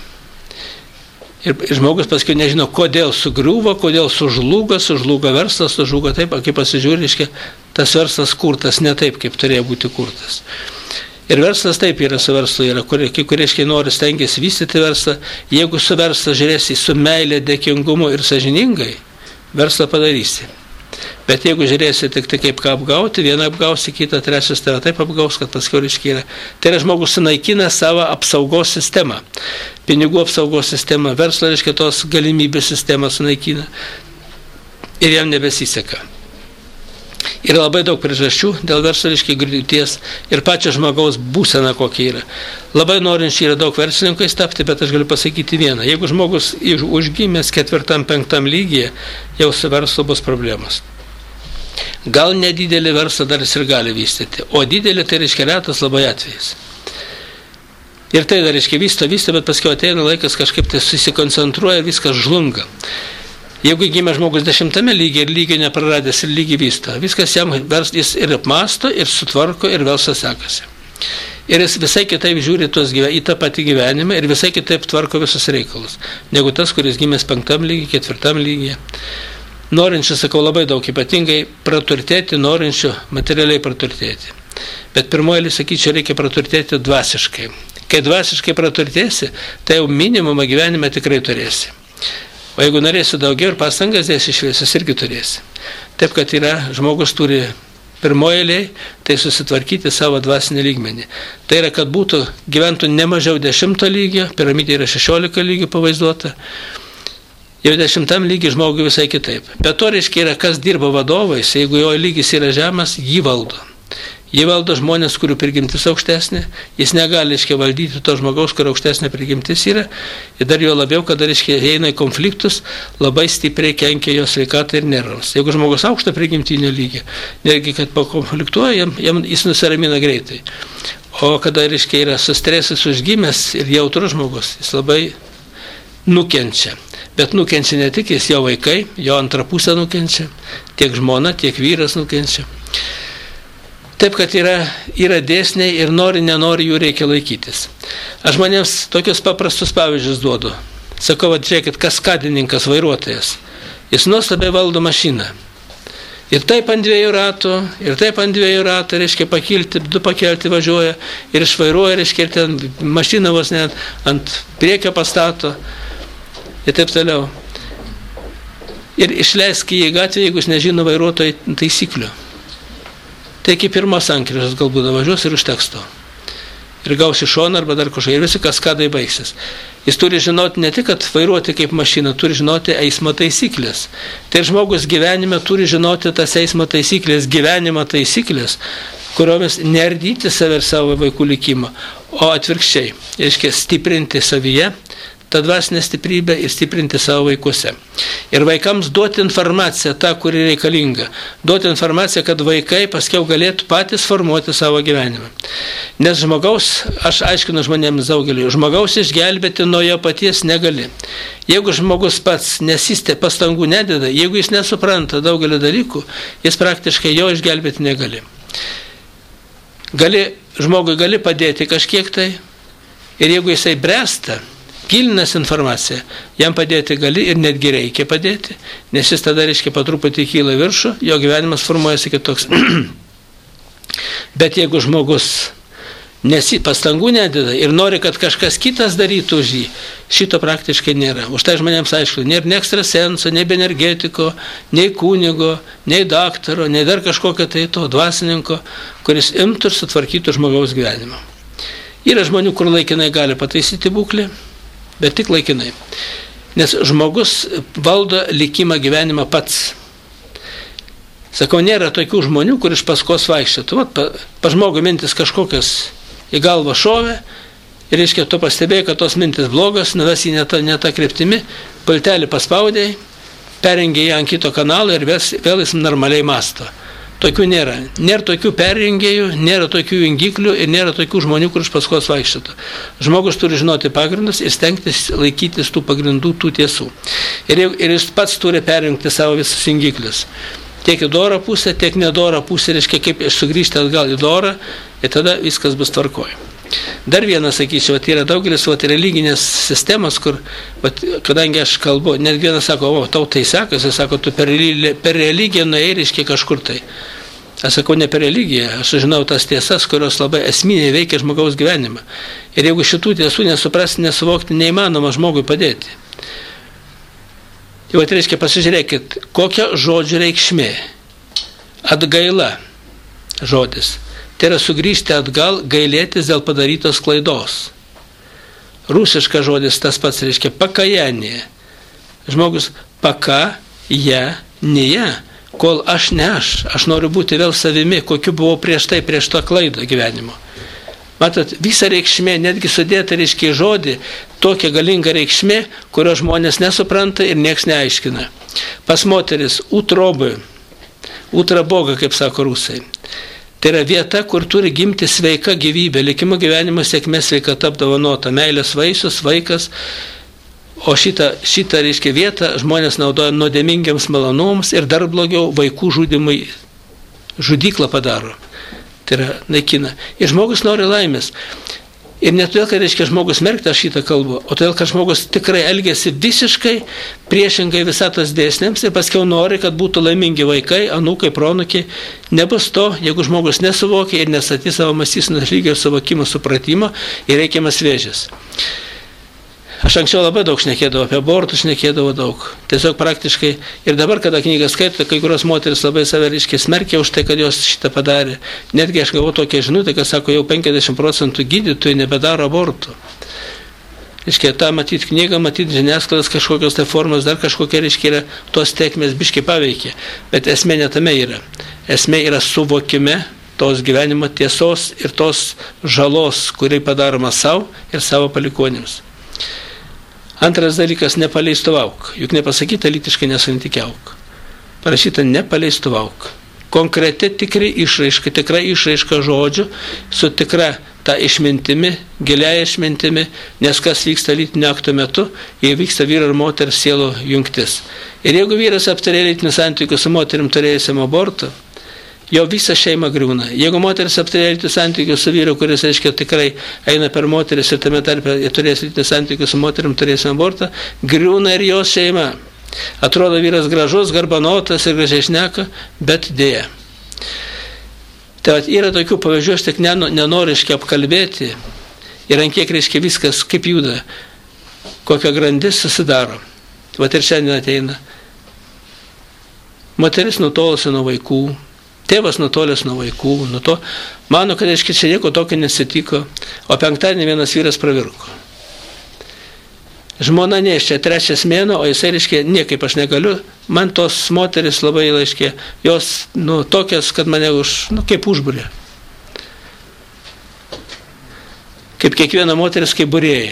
Ir, ir žmogus paskui nežino, kodėl sugriuvo, kodėl sužlugo, sužlugo verslas, sužlugo taip, kai pasižiūri, reiškia, tas verslas kurtas ne taip, kaip turėjo būti kurtas. Ir verslas taip yra su verslu, yra, kur, kai kurie, reiškia, nori stengiasi vystyti verslą, jeigu su verslą žiūrėsi su meilė, dėkingumu ir sąžiningai, verslą padarysi. Bet jeigu žiūrėsi tik tai kaip ką apgauti, vieną apgausi, kitą, trečias tave taip apgaus, kad paskui reiškia yra. Tai yra žmogus sunaikina savo apsaugos sistemą. Pinigų apsaugos sistemą, verslo, reiškia, tos galimybės sistemą sunaikina. Ir jam nebesiseka. Yra labai daug priežasčių dėl verslo, reiškia, griūties ir pačio žmogaus būsena kokia yra. Labai norinčių yra daug verslininkais tapti, bet aš galiu pasakyti vieną. Jeigu žmogus užgimęs ketvirtam, penktam lygyje, jau su verslu bus problemos. Gal nedidelį verslą dar jis ir gali vystyti, o didelį tai reiškia retas labai atvejais. Ir tai dar reiškia vysto, vysto, bet paskui ateina laikas kažkaip tai susikoncentruoja ir viskas žlunga. Jeigu gimė žmogus dešimtame lygiai ir lygio nepraradęs ir lygiai vysto, viskas jam vers, jis ir apmasto, ir sutvarko, ir verslas sekasi. Ir jis visai kitaip žiūri tuos, į tą patį gyvenimą ir visai kitaip tvarko visus reikalus, negu tas, kuris gimęs penktam lygiai, ketvirtam lygiai. Norinčių, sakau, labai daug, ypatingai praturtėti, norinčių materialiai praturtėti. Bet pirmoji, sakyčiau, reikia praturtėti dvasiškai. Kai dvasiškai praturtėsi, tai jau minimumą gyvenime tikrai turėsi. O jeigu norėsi daugiau ir pastangas dėsi šviesius, irgi turėsi. Taip, kad yra, žmogus turi pirmoji eilėj, tai susitvarkyti savo dvasinį lygmenį. Tai yra, kad būtų, gyventų ne mažiau dešimto lygio, piramidė yra šešiolika lygių pavaizduota. Jau dešimtam lygiai žmogui visai kitaip. Bet to reiškia yra, kas dirba vadovais, jeigu jo lygis yra žemas, jį valdo. Jį valdo žmonės, kurių prigimtis aukštesnė, jis negali, reiškia, valdyti to žmogaus, kurio aukštesnė prigimtis yra, ir dar jo labiau, kada, reiškia, eina į konfliktus, labai stipriai kenkia jo sveikatai ir nervams. Jeigu žmogus aukšto prigimtinio lygio, netgi kad pakonfliktuoja, jam, jam jis nusiramina greitai. O kada, reiškia, yra sustresas užgimęs ir jautrus žmogus, jis labai nukenčia. Bet nukenčia ne tik jis, jo vaikai, jo antra pusė nukenčia, tiek žmona, tiek vyras nukenčia. Taip, kad yra, yra dėsniai ir nori, nenori, jų reikia laikytis. Aš žmonėms tokius paprastus pavyzdžius duodu. Sakau, va, žiūrėkit, kaskadininkas, vairuotojas, jis nuostabiai valdo mašiną. Ir taip ant dviejų ratų, ir taip ant dviejų ratų, reiškia, pakilti, du pakelti važiuoja, ir išvairuoja, reiškia, ir ten mašiną vos net ant priekio pastato. Ir taip toliau. Ir išleisk į gatvę, jeigu jis nežino vairuotojo taisyklių. Tai iki pirmos sankryžos galbūt važiuos ir užteks to. Ir gausi šoną arba dar kažką. Ir visi kaskadai baigsis. Jis turi žinoti ne tik, kad vairuoti kaip mašina, turi žinoti eismo taisyklės. Tai žmogus gyvenime turi žinoti tas eismo taisyklės, gyvenimo taisyklės, kuriomis neardyti save ir savo vaikų likimą, o atvirkščiai, reiškia stiprinti savyje tą dvasinę stiprybę ir stiprinti savo vaikuose. Ir vaikams duoti informaciją tą, kuri reikalinga. Duoti informaciją, kad vaikai paskiau galėtų patys formuoti savo gyvenimą. Nes žmogaus, aš aiškinu žmonėms daugeliu, žmogaus išgelbėti nuo jo paties negali. Jeigu žmogus pats nesistė, pastangų nededa, jeigu jis nesupranta daugelio dalykų, jis praktiškai jo išgelbėti negali. Gali, žmogui gali padėti kažkiek tai, ir jeigu jisai bręsta, gilinas informacija, jam padėti gali ir netgi reikia padėti, nes jis tada, reiškia, patruputį kyla viršų, jo gyvenimas formuojasi kitoks. Bet jeigu žmogus nesi, pastangų nededa ir nori, kad kažkas kitas darytų už jį, šito praktiškai nėra. Už tai žmonėms aišku, nėra nei ekstrasenso, nei energetiko, nei kunigo, nei daktaro, nei dar kažkokio tai to dvasininko, kuris imtų ir sutvarkytų žmogaus gyvenimą. Yra žmonių, kur laikinai gali pataisyti būklę, bet tik laikinai. Nes žmogus valdo likimą gyvenimą pats. Sakau, nėra tokių žmonių, kur iš paskos vaikščiotų. Vat, pa, pa žmogų mintis kažkokias į galvą šovė, ir reiškia, tu pastebėjai, kad tos mintis blogas, nuves į ne tą, ne tą kryptimį, pultelį paspaudėjai, perengė jį ant kito kanalo ir vėl, vėl jis normaliai masto. Tokių nėra. Nėra tokių perrengėjų, nėra tokių jungiklių ir nėra tokių žmonių, kur iš paskos vaikščiotų. Žmogus turi žinoti pagrindus ir stengtis laikytis tų pagrindų, tų tiesų. Ir, ir jis pats turi perjungti savo visus jungiklius. Tiek į dorą pusę, tiek nedorą pusę, reiškia, kaip sugrįžti atgal į dorą, ir tada viskas bus tvarkoje. Dar vienas, sakyčiau, vat, yra daugelis vat, religinės sistemas, kur, vat, kadangi aš kalbu, net vienas sako, o tau tai sekasi, sako, tu per, per religiją nuėjai, reiškia kažkur tai. Aš sakau, ne per religiją, aš žinau tas tiesas, kurios labai esminiai veikia žmogaus gyvenimą. Ir jeigu šitų tiesų nesuprasti, nesuvokti, neįmanoma žmogui padėti. Jau tai reiškia, pasižiūrėkit, kokia žodžio reikšmė. Atgaila žodis. Tai yra sugrįžti atgal, gailėtis dėl padarytos klaidos. Rusiškas žodis tas pats reiškia pakajanė. Žmogus paka, ja, ne ja. Kol aš ne aš, aš noriu būti vėl savimi, kokiu buvau prieš tai, prieš tą klaidą gyvenimo. Matot, visa reikšmė, netgi sudėta reiškia žodį, tokia galinga reikšmė, kurio žmonės nesupranta ir nieks neaiškina. Pas moteris utrobai, utraboga, kaip sako rusai. Tai yra vieta, kur turi gimti sveika gyvybė, likimo gyvenimo sėkmė sveikata apdovanota, meilės vaisius, vaikas. O šitą, šitą reiškia vietą žmonės naudoja nuodėmingiams malonumams ir dar blogiau vaikų žudimui žudyklą padaro. Tai yra naikina. Ir žmogus nori laimės. Ir ne todėl, kad reiškia žmogus merkti, aš šitą kalbu, o todėl, kad žmogus tikrai elgiasi visiškai priešingai visatos dėsniams ir paskiau nori, kad būtų laimingi vaikai, anūkai, proanūkiai. Nebus to, jeigu žmogus nesuvokia ir nestatys savo mąstysenos lygio ir suvokimo supratimo ir reikiamas vėžis. Aš anksčiau labai daug šnekėdavau apie abortus, šnekėdavau daug. Tiesiog praktiškai. Ir dabar, kada knygą skaito, kai kurios moteris labai save reiškia smerkia už tai, kad jos šitą padarė. Netgi aš gavau tokią žinutę, kad sako, jau penkiasdešimt procentų gydytojų nebedaro abortų. Reiškia, tą matyti knygą, matyti žiniasklaidos kažkokios tai formos, dar kažkokia, reiškia, yra tos tėkmės biškai paveikia. Bet esmė ne tame yra. Esmė yra suvokime tos gyvenimo tiesos ir tos žalos, kuri padaroma savo ir savo palikuonėms. Antras dalykas, nepaleistuvauk. Juk nepasakyta lytiškai nesantykiauk. Parašyta nepaleistuvauk. Konkreti tikrai išraiška, tikra išraiška žodžių, su tikra ta išmintimi, gilia išmintimi, nes kas vyksta lytinio akto metu, jei vyksta vyro ir moters sielų jungtis. Ir jeigu vyras aptarė lytinių santykių su moterim turėjusiam abortą, jo visa šeima griūna. Jeigu moteris aptarė lytinių santykių su vyru, kuris, reiškia, tikrai eina per moteris ir tame tarpe turės lytinių santykių su moterim turėjusiam abortą, griūna ir jos šeima. Atrodo vyras gražus, garbanotas ir gražiai šneka, bet dėja. Tai yra tokių pavyzdžių, aš tik nenoriu apkalbėti ir ant kiek reiškia viskas kaip juda, kokia grandis susidaro. Vat ir šiandien ateina. Moteris nutolusi nuo vaikų, tėvas nutolęs nuo vaikų, nuo to, mano, kad reiškia čia nieko tokio nesitiko, o penktadienį vienas vyras pravirko. Žmona neščia trečias mėnuo, o jisai, reiškia, niekaip aš negaliu, man tos moteris labai, reiškia, jos, nu, tokias, kad mane už, nu, kaip užburė. Kaip kiekviena moteris, kaip burėja.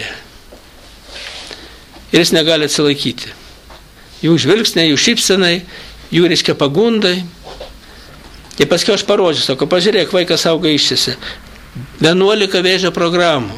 Ir jis negali atsilaikyti. Jų žvilgsniai, jų šypsenai, jų, reiškia, pagundai. Ir paskui aš parodžiu, sako, pažiūrėk, vaikas auga išsise. vienuolika vėžio programų.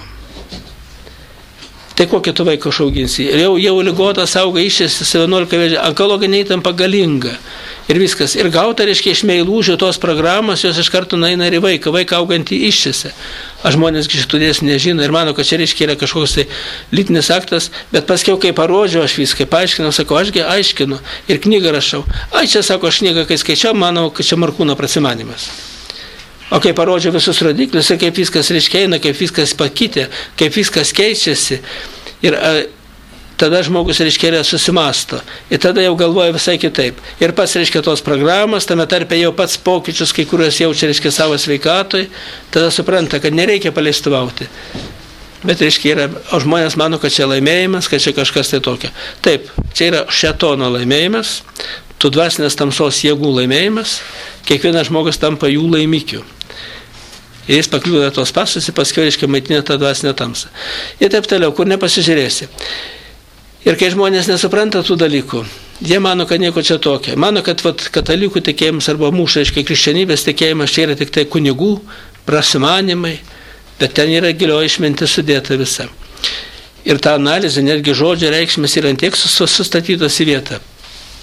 Tai kokį tu vaiką išauginsi? Ir jau, jau ligotas auga išsise, vienuolika vėžio, onkologinė įtampa galinga. Ir viskas. Ir gauta, reiškia, iš meilužio tos programos, jos iš karto nueina ir į vaiką, vaiką augantį išsise. Aš žmonės šitų dėsnių nežino ir mano, kad čia, reiškia, yra kažkoks tai lytinis aktas, bet paskiau, kai parodžiau aš viską, paaiškinau, sakau, ašgi aiškinu ir knygą rašau. Ai, čia, sako, aš knygą, kai skaičiau, manau, kad čia Markūno prasimanimas. O kai parodžiau visus rodiklius, kaip viskas reiškia eina, kaip viskas pakitė, kaip viskas keičiasi, ir a, tada žmogus, reiškia, susimasto. Ir tada jau galvoja visai kitaip. Ir pats, reiškia, tos programos, tame tarpe jau pats pokyčius, kai kuriuos jaučia, reiškia, savo sveikatoj, tada supranta, kad nereikia paleistuvauti. Bet, reiškia, yra, o žmonės mano, kad čia laimėjimas, kad čia kažkas tai tokio. Taip, čia yra šėtono laimėjimas, tų dvasinės tamsos jėgų laimėjimas, kiekvienas žmogus tampa jų laimikiu. Ir jis pakliūda tos pasus ir paskui, reiškia, maitinė tą dvasinę tamsą. Ir taip toliau, kur nepasižiūrėsi. Ir kai žmonės nesupranta tų dalykų, jie mano, kad nieko čia tokia. Mano, kad vat, katalikų tikėjimas arba mūsų, reiškia, krikščionybės tikėjimas čia yra tik tai kunigų, prasimanimai, bet ten yra gilio išmintis sudėta visa. Ir ta analizė, netgi žodžio reikšmės yra tiek sustatytos į vietą.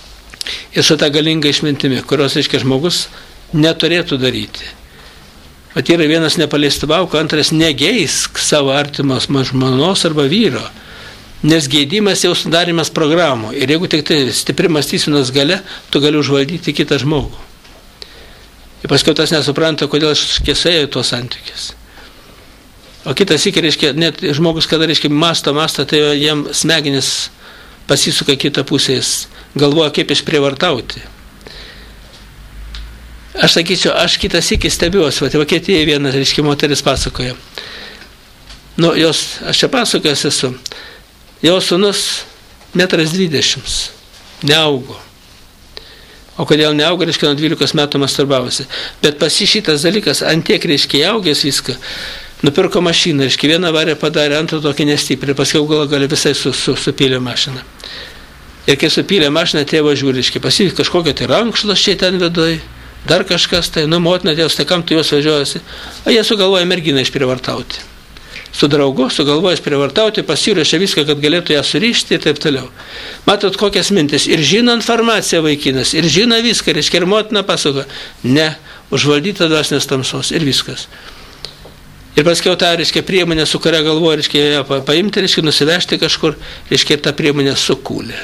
Ir su ta galinga išmintimi, kurios, reiškia, žmogus neturėtų daryti. Vat yra vienas nepaleistavauk, antras negeisk savo artimos žmonos arba vyro. Nes geidimas jau sudarimas programų. Ir jeigu tik tai stipri mąstysenos galia, tu gali užvaldyti kitą žmogų. Ir paskui tas nesupranta, kodėl aš kesėjau tuos santykius. O kitas iki, reiškia, net žmogus, kada, reiškia, masto, masto, tai jam smegenis pasisuka kitą pusę, jis galvoja, kaip išprievartauti. Aš sakyčiau, aš kitas iki stebiuosi, va, Vokietijoje vienas, reiškia, moteris pasakoja. Nu, jos, aš čia pasakojęs esu, jos sūnus metras dvidešimt, neaugo. O kodėl neauga, reiškia, nuo dvylikos metų masturbavosi. Bet pasi šitas dalykas, antiek, reiškia, augęs viską, nupirko mašiną, reiškia, vieną varę padarė, antrą tokį nestiprį, paskiau gal gali visai su, su, supylė mašiną. Ir kai supylė mašiną, tėvo žiūri, reiškia, pasi kažkokia tai rankšluosčiai ten vidoj, dar kažkas, tai, nu, motina tėvas, tai kam tu juos važiuojasi? O jie sugalvoja merginą išprievartauti. Su draugu sugalvoja išprievartauti, pasirašė viską, kad galėtų ją surišti ir taip toliau. Matot, kokias mintis. Ir žino informaciją vaikinas, ir žino viską, reiškia, ir motina pasako, ne, užvaldyta dvasinės tamsos ir viskas. Ir paskiau tą, reiškia, priemonę, su kuria galvoja, reiškia, ją paimti, reiškia, nusivežti kažkur, reiškia, tą priemonę sukūlė.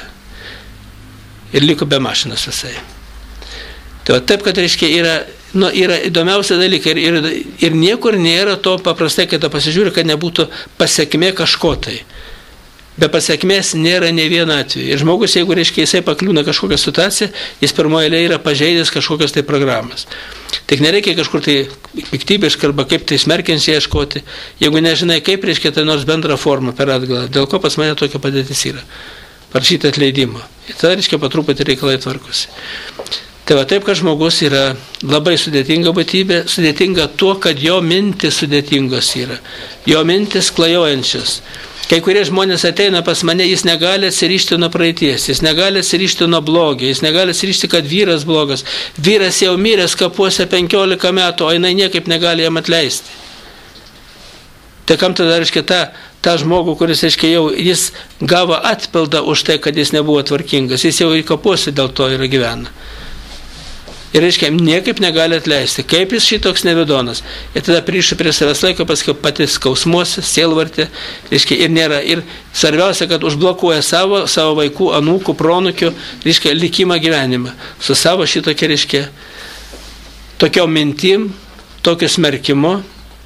Ir liko be mašinos visai. Tai va, taip, kad, reiškia, yra, nu, yra įdomiausia dalykai ir, ir, ir niekur nėra to paprastai, kai to pasižiūri, kad nebūtų pasiekmė kažko tai. Be pasiekmės nėra ne vieno atveju. Ir žmogus, jeigu, reiškia, jisai pakliūna kažkokią situaciją, jis pirmoje eilėje yra pažeidęs kažkokias tai programas. Tik nereikia kažkur tai piktybiškai arba kaip tai smerkiančiai ieškoti, jeigu nežinai, kaip, reiškia, tai nors bendrą formą per atgalą. Dėl ko pas mane tokia padėtis yra? Prašyti atleidimo. Ir tada, reiškia, patruputį reikalai tvarkosi. Tai va taip, kad žmogus yra labai sudėtinga būtybė, sudėtinga tuo, kad jo mintis sudėtingos yra. Jo mintis klajojančios. Kai kurie žmonės ateina pas mane, jis negali atsirišti nuo praeities, jis negali atsirišti nuo blogio, jis negali atsirišti, kad vyras blogas. Vyras jau miręs kapuose penkiolika metų, o jinai niekaip negali jam atleisti. Tai kam tada, reiškia, tą, tą žmogų, kuris, reiškia, jau jis gavo atpildą už tai, kad jis nebuvo tvarkingas, jis jau į kapuose dėl to yra gyvena. Ir, reiškia, niekaip negali atleisti. Kaip jis šitoks nevidonas. Ir tada priišu prie savęs laiko, paskui patys skausmuosi, sielvartė, reiškia, ir nėra. Ir svarbiausia, kad užblokuoja savo, savo vaikų, anūkų, pronukių, reiškia, likimą gyvenimą. Su savo šitokia, reiškia, tokiom mintim, tokiu smerkimu.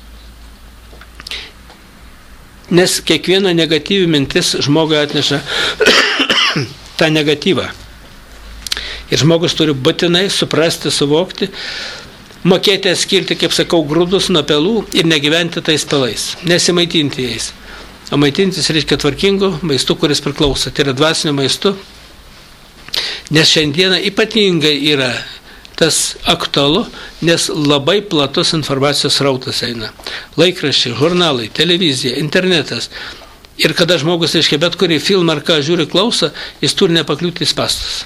Nes kiekviena negatyvi mintis žmogui atneša tą negatyvą. Ir žmogus turi būtinai suprasti, suvokti, mokėti atskirti, kaip sakau, grūdus nuo pelų ir negyventi tais pelais, nesimaitinti jais. O maitintis reiškia tvarkingų maistų, kuris priklauso. Tai yra dvasinių maistų, nes šiandieną ypatingai yra tas aktualu, nes labai platus informacijos srautas eina. Laikraščiai, žurnalai, televizija, internetas. Ir kada žmogus, reiškia, bet kurį filmą ar ką žiūri, klauso, jis turi nepakliūti į spastus.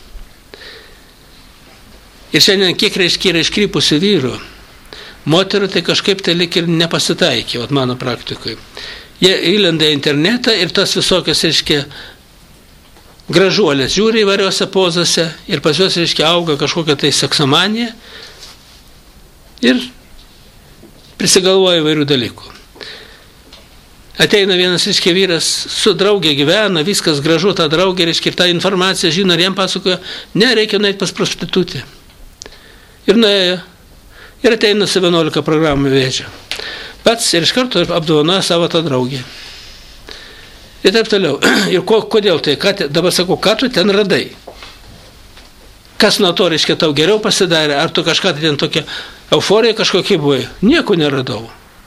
Ir šiandien kiek, reiškia, yra iškrypusių vyrų, moterų tai kažkaip tai lik ir nepasitaikė, vat mano praktikoje. Jie įlenda į internetą ir tas visokios, reiškia, gražuolės žiūri įvairiose pozose ir pas juos, reiškia, auga kažkokia tai seksomanija ir prisigalvoja įvairių dalykų. Ateina vienas, reiškia, vyras, su draugė gyvena, viskas gražu, ta draugė, reiškia, ir tą informaciją žino ir jam pasakoja, ne, reikia nueiti pas prostitutę. Ir nuėjo, ir ateina su vienuolika programų vėžio. Pats ir iš karto apdovanoja savo tą draugę. Ir taip toliau. Ir ko, kodėl tai? Ką te, dabar sakau, ką tu ten radai? Kas nuo to, reiškia, tau geriau pasidarė? Ar tu kažką ten tokia euforija kažkokia buvai? Nieko neradau.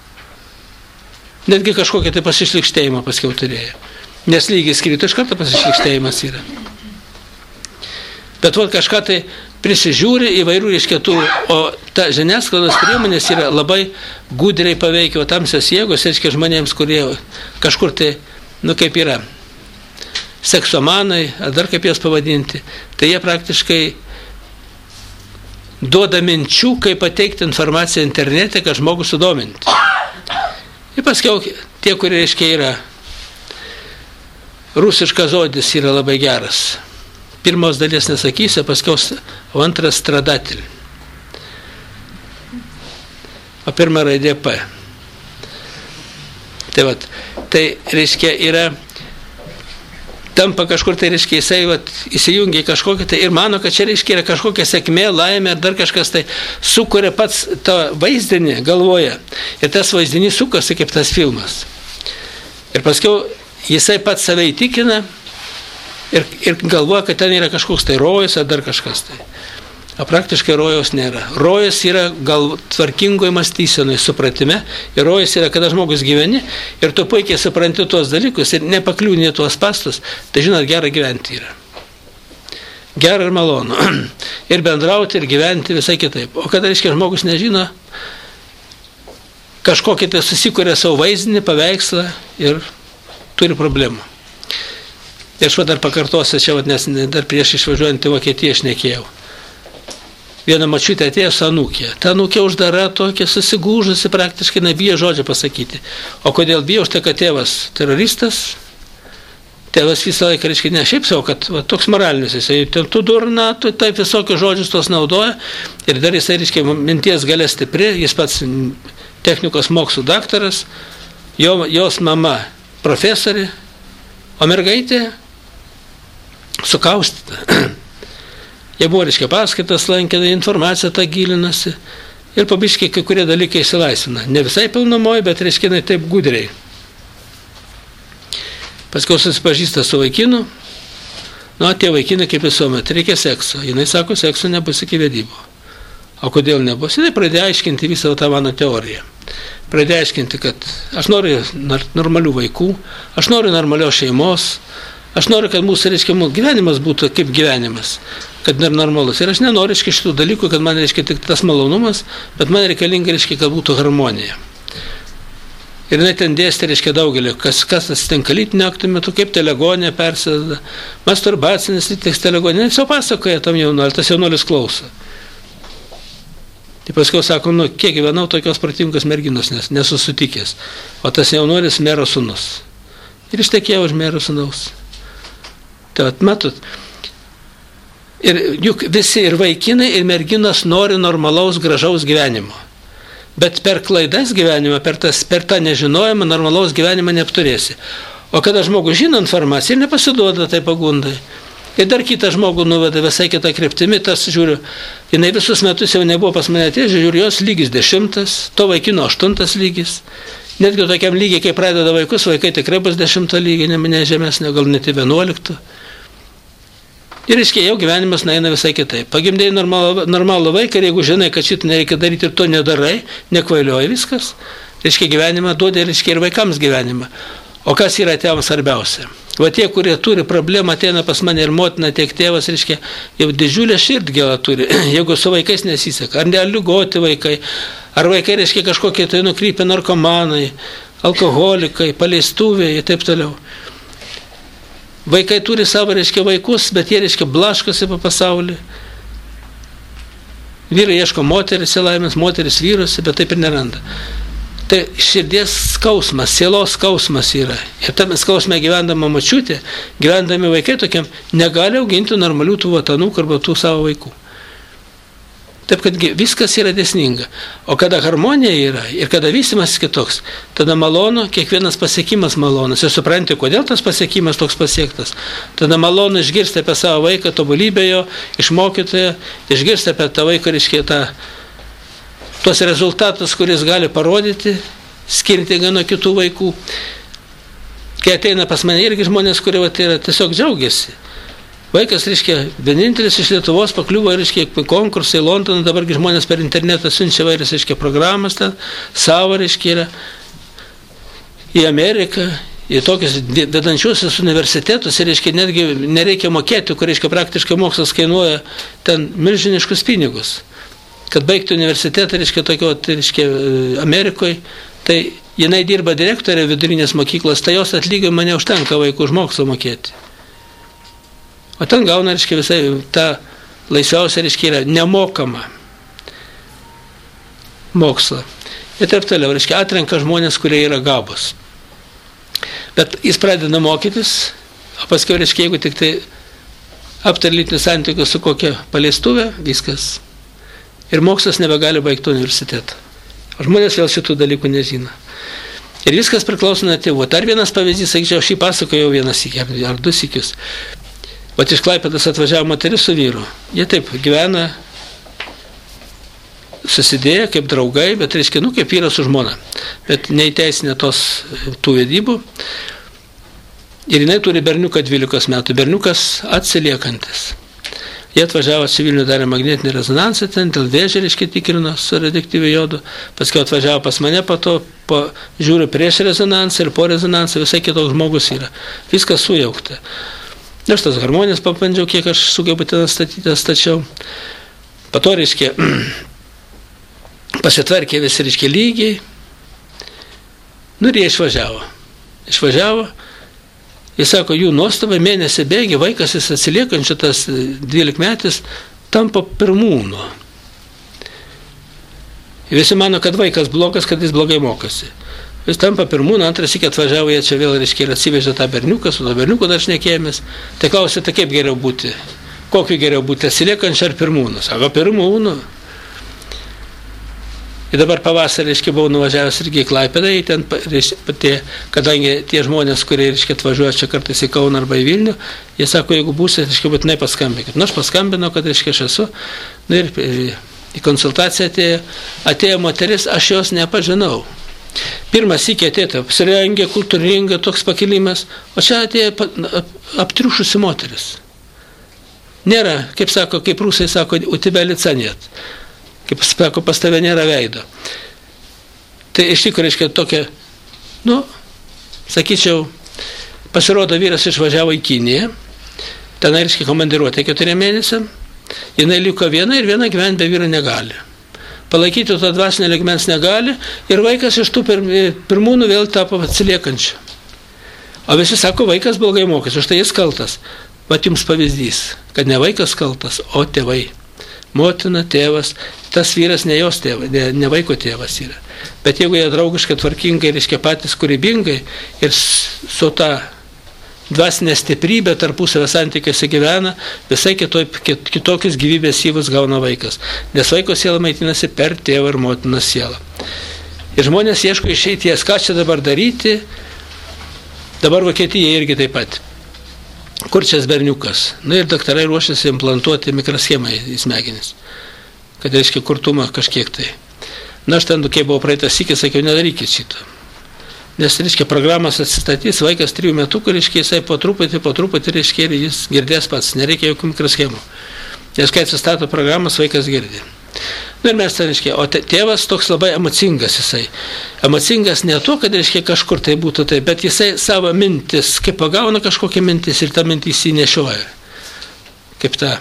Netgi kažkokia tai pasišlikštėjimą paskiau turėjo. Nes lygis krito, iš karto pasišlikštėjimas yra. Bet vat kažką tai prisižiūri įvairių, reiškia, tų, o ta žiniasklaidos priemonės yra labai gudriai paveikia, o tamsios jėgos, reiškia, žmonėms, kurie kažkur tai, nu kaip yra, seksomanai, ar dar kaip jas pavadinti, tai jie praktiškai duoda minčių, kaip pateikti informaciją internete, kad žmogų sudominti. Ir paskiau tie, kurie, reiškia, yra, rusiškas žodis yra labai geras. Pirmos dalies nesakysiu, paskiau, o antras stradatil. o pirma raidė P. Tai, vat, tai reiškia yra, tampa kažkur, tai reiškia jisai vat, įsijungia į kažkokią, tai ir mano, kad čia reiškia yra kažkokia sėkmė, laimė ar dar kažkas, tai sukuria pats tą vaizdinį galvoje. Ir tas vaizdinys sukasi kaip tas filmas. Ir paskiau jisai pats save įtikina ir, ir galvoja, kad ten yra kažkoks tai rojus ar dar kažkas tai. O praktiškai rojaus nėra. Rojas yra gal tvarkingoje mąstysenoj supratime ir rojas yra, kada žmogus gyveni ir tu puikiai supranti tuos dalykus ir nepakliūni tuos pastus, tai žinot, gera gyventi yra. Gera ir malonu. Ir bendrauti, ir gyventi visai kitaip. O kada, reiškia, žmogus nežino, kažkokį tai susikuria savo vaizdinį, paveikslą ir turi problemų. Ir aš va dar pakartosiu, čia va, nes dar prieš išvažiuojant į Vokietiją šnekėjau. Viena mačiutė atėjo su anūkė. Ta anūkė uždara tokia, susigūžusi, praktiškai nebijo žodžio pasakyti. O kodėl bijo? Už tai, kad tėvas teroristas, tėvas visą laiką, reiškia, ne šiaip savo, kad va, toks moralinis, jisai, tu durna, tu taip visokius žodžius tos naudoja ir dar jisai, reiškia, minties galia stipri, jis pats technikos mokslų daktaras, jo, jos mama profesorė, o mergaitė sukaustyta. Jie buvo, reiškia, paskaitas lankė, informaciją tą gilinasi ir pabiškiai kai kurie dalykai įsilaisvina. Ne visai pilnumoje, bet, reiškia, taip gudriai. Paskiau susipažįsta su vaikinu, nu, tie vaikinai kaip visuomet, reikia sekso. Jinai sako, sekso nebus iki vedybų. O kodėl nebus? Jinai pradėjo aiškinti visą tą mano teoriją. Pradėjo aiškinti, kad aš noriu normalių vaikų, aš noriu normalios šeimos, aš noriu, kad mūsų, reiškia, mūsų gyvenimas būtų kaip gyvenimas, kad ir normalus. Ir aš nenoriu, reiškia, šitų dalykų, kad man, reiškia, tik tas malonumas, bet man reikalinga, reiškia, kad būtų harmonija. Ir jinai ten dėstė, reiškia, daugelį, kas, kas atsitinka lytinio akto metu, kaip telegonė persideda, masturbacinis lytinis telegonė. Jis jau pasakoja tam jaunuoliui, tas jaunuolis klauso. Tai paskiau sako, nu, kiek gyvenau tokios protingos merginos, nes nesu sutikęs. O tas jaunuolis mero sūnus. Ir ištekėjo už mero sūnaus. Tai vat, matot, ir juk visi ir vaikinai, ir merginos nori normalaus, gražaus gyvenimo. Bet per klaidas gyvenimą, per, tas, per tą nežinojimą, normalaus gyvenimą neapturėsi. O kada žmogus žino informaciją, ir nepasiduoda tai pagundai. Ir dar kitą žmogų nuveda visai kitą kryptimį, tas žiūriu, jinai visus metus jau nebuvo pas mane atėjęs, žiūriu, jos lygis dešimtas, to vaikino aštuntas lygis. Netgi tokiam lygiai, kai pradeda vaikus, vaikai tikrai bus dešimto lygį, ne, ne žemesnė, gal net į vienuoliktų. Ir reiškia, jau gyvenimas naina visai kitaip. Pagimdėjai normalų, normalų vaiką ir jeigu žinai, kad šitą nereikia daryti ir to nedarai, nekvailioji viskas, reiškia gyvenimą duodė, reiškia ir vaikams gyvenimą. O kas yra tėvams svarbiausia? Va tie, kurie turi problemą, ateina pas mane ir motina, tiek tėvas, reiškia, jau didžiulę širdgėlą turi, jeigu su vaikais nesiseka. Ar neligoti vaikai, ar vaikai, reiškia, kažkokie tai nukrypę narkomanai, alkoholikai, paleistuviai ir taip toliau. Vaikai turi savo, reiškia, vaikus, bet jie, reiškia, blaškosi po pasaulį. Vyrai ieško moteris, laimės, moteris vyrusi, bet taip ir neranda. Tai širdies skausmas, sielos skausmas yra. Ir tame skausme gyvendama močiutė, gyvendami vaikai tokiam, negali auginti normalių tų vatanų arba tų savo vaikų. Taip, kad viskas yra dėsninga. O kada harmonija yra ir kada vystimas kitoks, tada malonu, kiekvienas pasiekimas malonus. Ir supranti, kodėl tas pasiekimas toks pasiektas. Tada malonu išgirsti apie savo vaiką, tobulybę jo, iš mokytojo, išgirsti apie tą vaiką, reiškia, tą, tuos rezultatus, kuris gali parodyti, skirtingai nuo kitų vaikų. Kai ateina pas mane irgi žmonės, kurie va, yra, tiesiog džiaugiasi. Vaikas, reiškia, vienintelis iš Lietuvos pakliuvo, reiškia, konkursai į Londoną, dabargi žmonės per internetą siunčia vairias, reiškia, programas ten, savo, reiškia, yra į Ameriką, į tokius vedančiuosius universitetus, ir, reiškia, netgi nereikia mokėti, kur, reiškia, praktiškai mokslas kainuoja ten milžiniškus pinigus. Kad baigti universitetą, reiškia, tokio, reiškia, Amerikoje, tai jinai dirba direktorė vidurinės mokyklos, tai jos atlyginimą neužtenka vaikų už mokslą mokėti. O ten gauna, reiškia, visai tą laisviausia, reiškia, yra nemokama moksla. Ir taip toliau, reiškia, atrenka žmonės, kurie yra gabus. Bet jis pradeda mokytis, o paskui, reiškia, jeigu tik tai aptari lytinius santykius su kokia paleistuvė, viskas. Ir mokslas nebegali baigti universitetą. O žmonės vėl šitų dalykų nežino. Ir viskas priklauso nuo tėvų. Dar vienas pavyzdys, sakyčiau, šį pasakojau vienas iki, ar du sykius. Vat iš Klaipėdos atvažiavo moteris su vyru. Jie taip gyvena, susidėję kaip draugai, bet reiškia, nu, kaip vyras su žmona. Bet neįteisinę tos tų vedybų. Ir jinai turi berniuką dvylikos metų. Berniukas atsiliekantis. Jie atvažiavo į Vilnių, darė magnetinį rezonansą ten, dėl vėžio, reiškia, tikrino su radioaktyviu jodu. Paskui atvažiavo pas mane, po to po, žiūriu prieš rezonansą ir po rezonansą, visai kitoks žmogus yra. Viskas sujaukta. Aš tas harmonijas papandžiau, kiek aš sugebu ten statyti, stačiau. Po to, reiškia, pasitvarkė visi, reiškia, lygiai. Nu ir jie išvažiavo. Išvažiavo. Jis sako, jų nuostabai mėnesį bėgi, vaikas jis atsiliekančių, tas dvylikmetis, tampa pirmūnu. Visi mano, kad vaikas blogas, kad jis blogai mokosi. Jis tampa pirmūnu, antras iki atvažiavo, jie čia vėl, reiškia, ir atsivežė tą berniuką, su to berniuku dar šnekėjomės. Tai klausė, tai kaip geriau būti? Kokiu geriau būti, atsiliekančių ar pirmūnu? Sako, pirmūnu. Ir dabar pavasarį, reiškia, buvau nuvažiavęs irgi į Klaipėdą, ten, reiškia, kadangi tie žmonės, kurie, reiškia, atvažiuoja čia kartais į Kauną arba į Vilnių, jie sako, jeigu būsite, reiškia, būtinai paskambinkit. Nu, aš paskambinau, kad, reiškia, aš esu. Nu, ir į konsultaciją atėjo, atėjo moteris, aš jos nepažinau. Pirmas sykį atėjo, apsirengė, kultūringa, toks pakilimas, o čia atėjo aptriušusi moteris. Nėra, kaip sako, kaip rusai sako, u tebe lica net. Kaip sako, pas tave nėra veido. Tai iš tikrųjų, reiškia, tokia, nu, sakyčiau, pasirodo, vyras išvažiavo į Kiniją, ten, reiškia, komandiruotė keturiem mėnesiam, jinai liko viena ir viena gyventi be vyro negali. Palaikyti to dvasinio lygmens negali ir vaikas iš tų pirmūnų vėl tapo atsiliekančių. O visi sako, vaikas blogai mokosi, už tai jis kaltas. Vat jums pavyzdys, kad ne vaikas kaltas, o tėvai. Motina, tėvas, tas vyras ne jos tėvas, ne, ne vaiko tėvas yra. Bet jeigu jie draugiškai, tvarkingai, reiškia patys kūrybingai ir su ta dvasinė stiprybė tarpusavio santykiuose gyvena, visai kitoj, kit, kitokius gyvybės įvus gauna vaikas. Nes vaiko siela maitinasi per tėvą ir motinos sielą. Ir žmonės ieško išeities, ką čia dabar daryti. Dabar Vokietija irgi taip pat. Kurčias berniukas. Na ir daktarai ruošiasi implantuoti mikroschemą į smegenis. Kad reiškia kurtumą kažkiek tai. Na aš ten, kai buvau praeitą sykį, sakiau, nedarykit šito. Nes, reiškia, programas atsistatys, vaikas trijų metukų, reiškia, jisai po truputį, po truputį, reiškia, ir jis girdės pats. Nereikia jokių mikroschemų. Nes kai atsistato programas, vaikas girdi. Na ir mes ten, reiškia, o tėvas toks labai emocingas jisai. Emocingas ne to, kad, reiškia, kažkur tai būtų tai, bet jisai savo mintis, kaip pagauna kažkokią mintis ir tą mintį įsinešioja. Kaip tą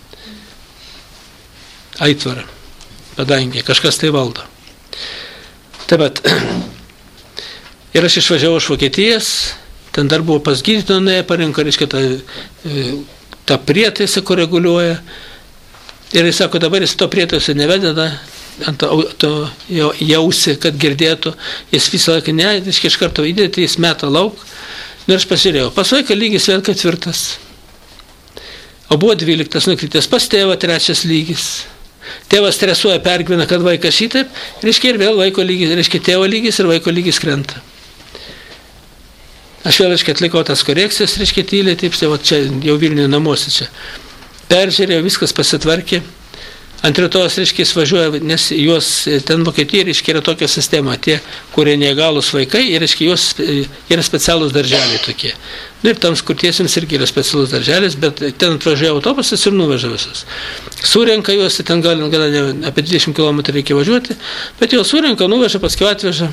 aitvarą, padangė, kažkas tai valdo. Taip pat, ir aš išvažiavau iš Vokietijos, ten dar buvo pas gydytoją, nuėję parinko, reiškia, tą, tą prietaisą, kur reguliuoja. Ir jis sako, dabar jis to prietaiso nevededa, ant to, to jausi, kad girdėtų, jis visą laiką ne, reiškia, iš karto įdėti, jis meta lauk. Ir aš pasižiūrėjau, pas vaiką lygis vėl ketvirtas. O buvo dvyliktas nukritęs, pas tėvą trečias lygis. Tėvas stresuoja, pergyvena, kad vaikas šitaip, reiškia, ir vėl vaiko lygis, reiškia, tėvo lygis ir vaiko lygis krenta. Aš vėl, reiškia, atlikau tas korekcijas, reiškia, tyliai, taip, tai, va, čia jau Vilniuje namuose čia. Peržiūrėjo, viskas pasitvarkė. Ant rytojos, reiškia, jis važiuoja, nes juos ten Vokietijoje, reiškia, yra tokia sistema, tie, kurie neįgalūs vaikai, ir, reiškia, juos yra specialūs darželiai tokie. Nu, ir tams kurtiesiems irgi yra specialus darželis, bet ten atvažiuoja autobusas ir nuveža visus. Surenka juos, ten gali, gali apie dvidešimt kilometrų reikia važiuoti, bet jau surenka, nuveža, paskui atveža.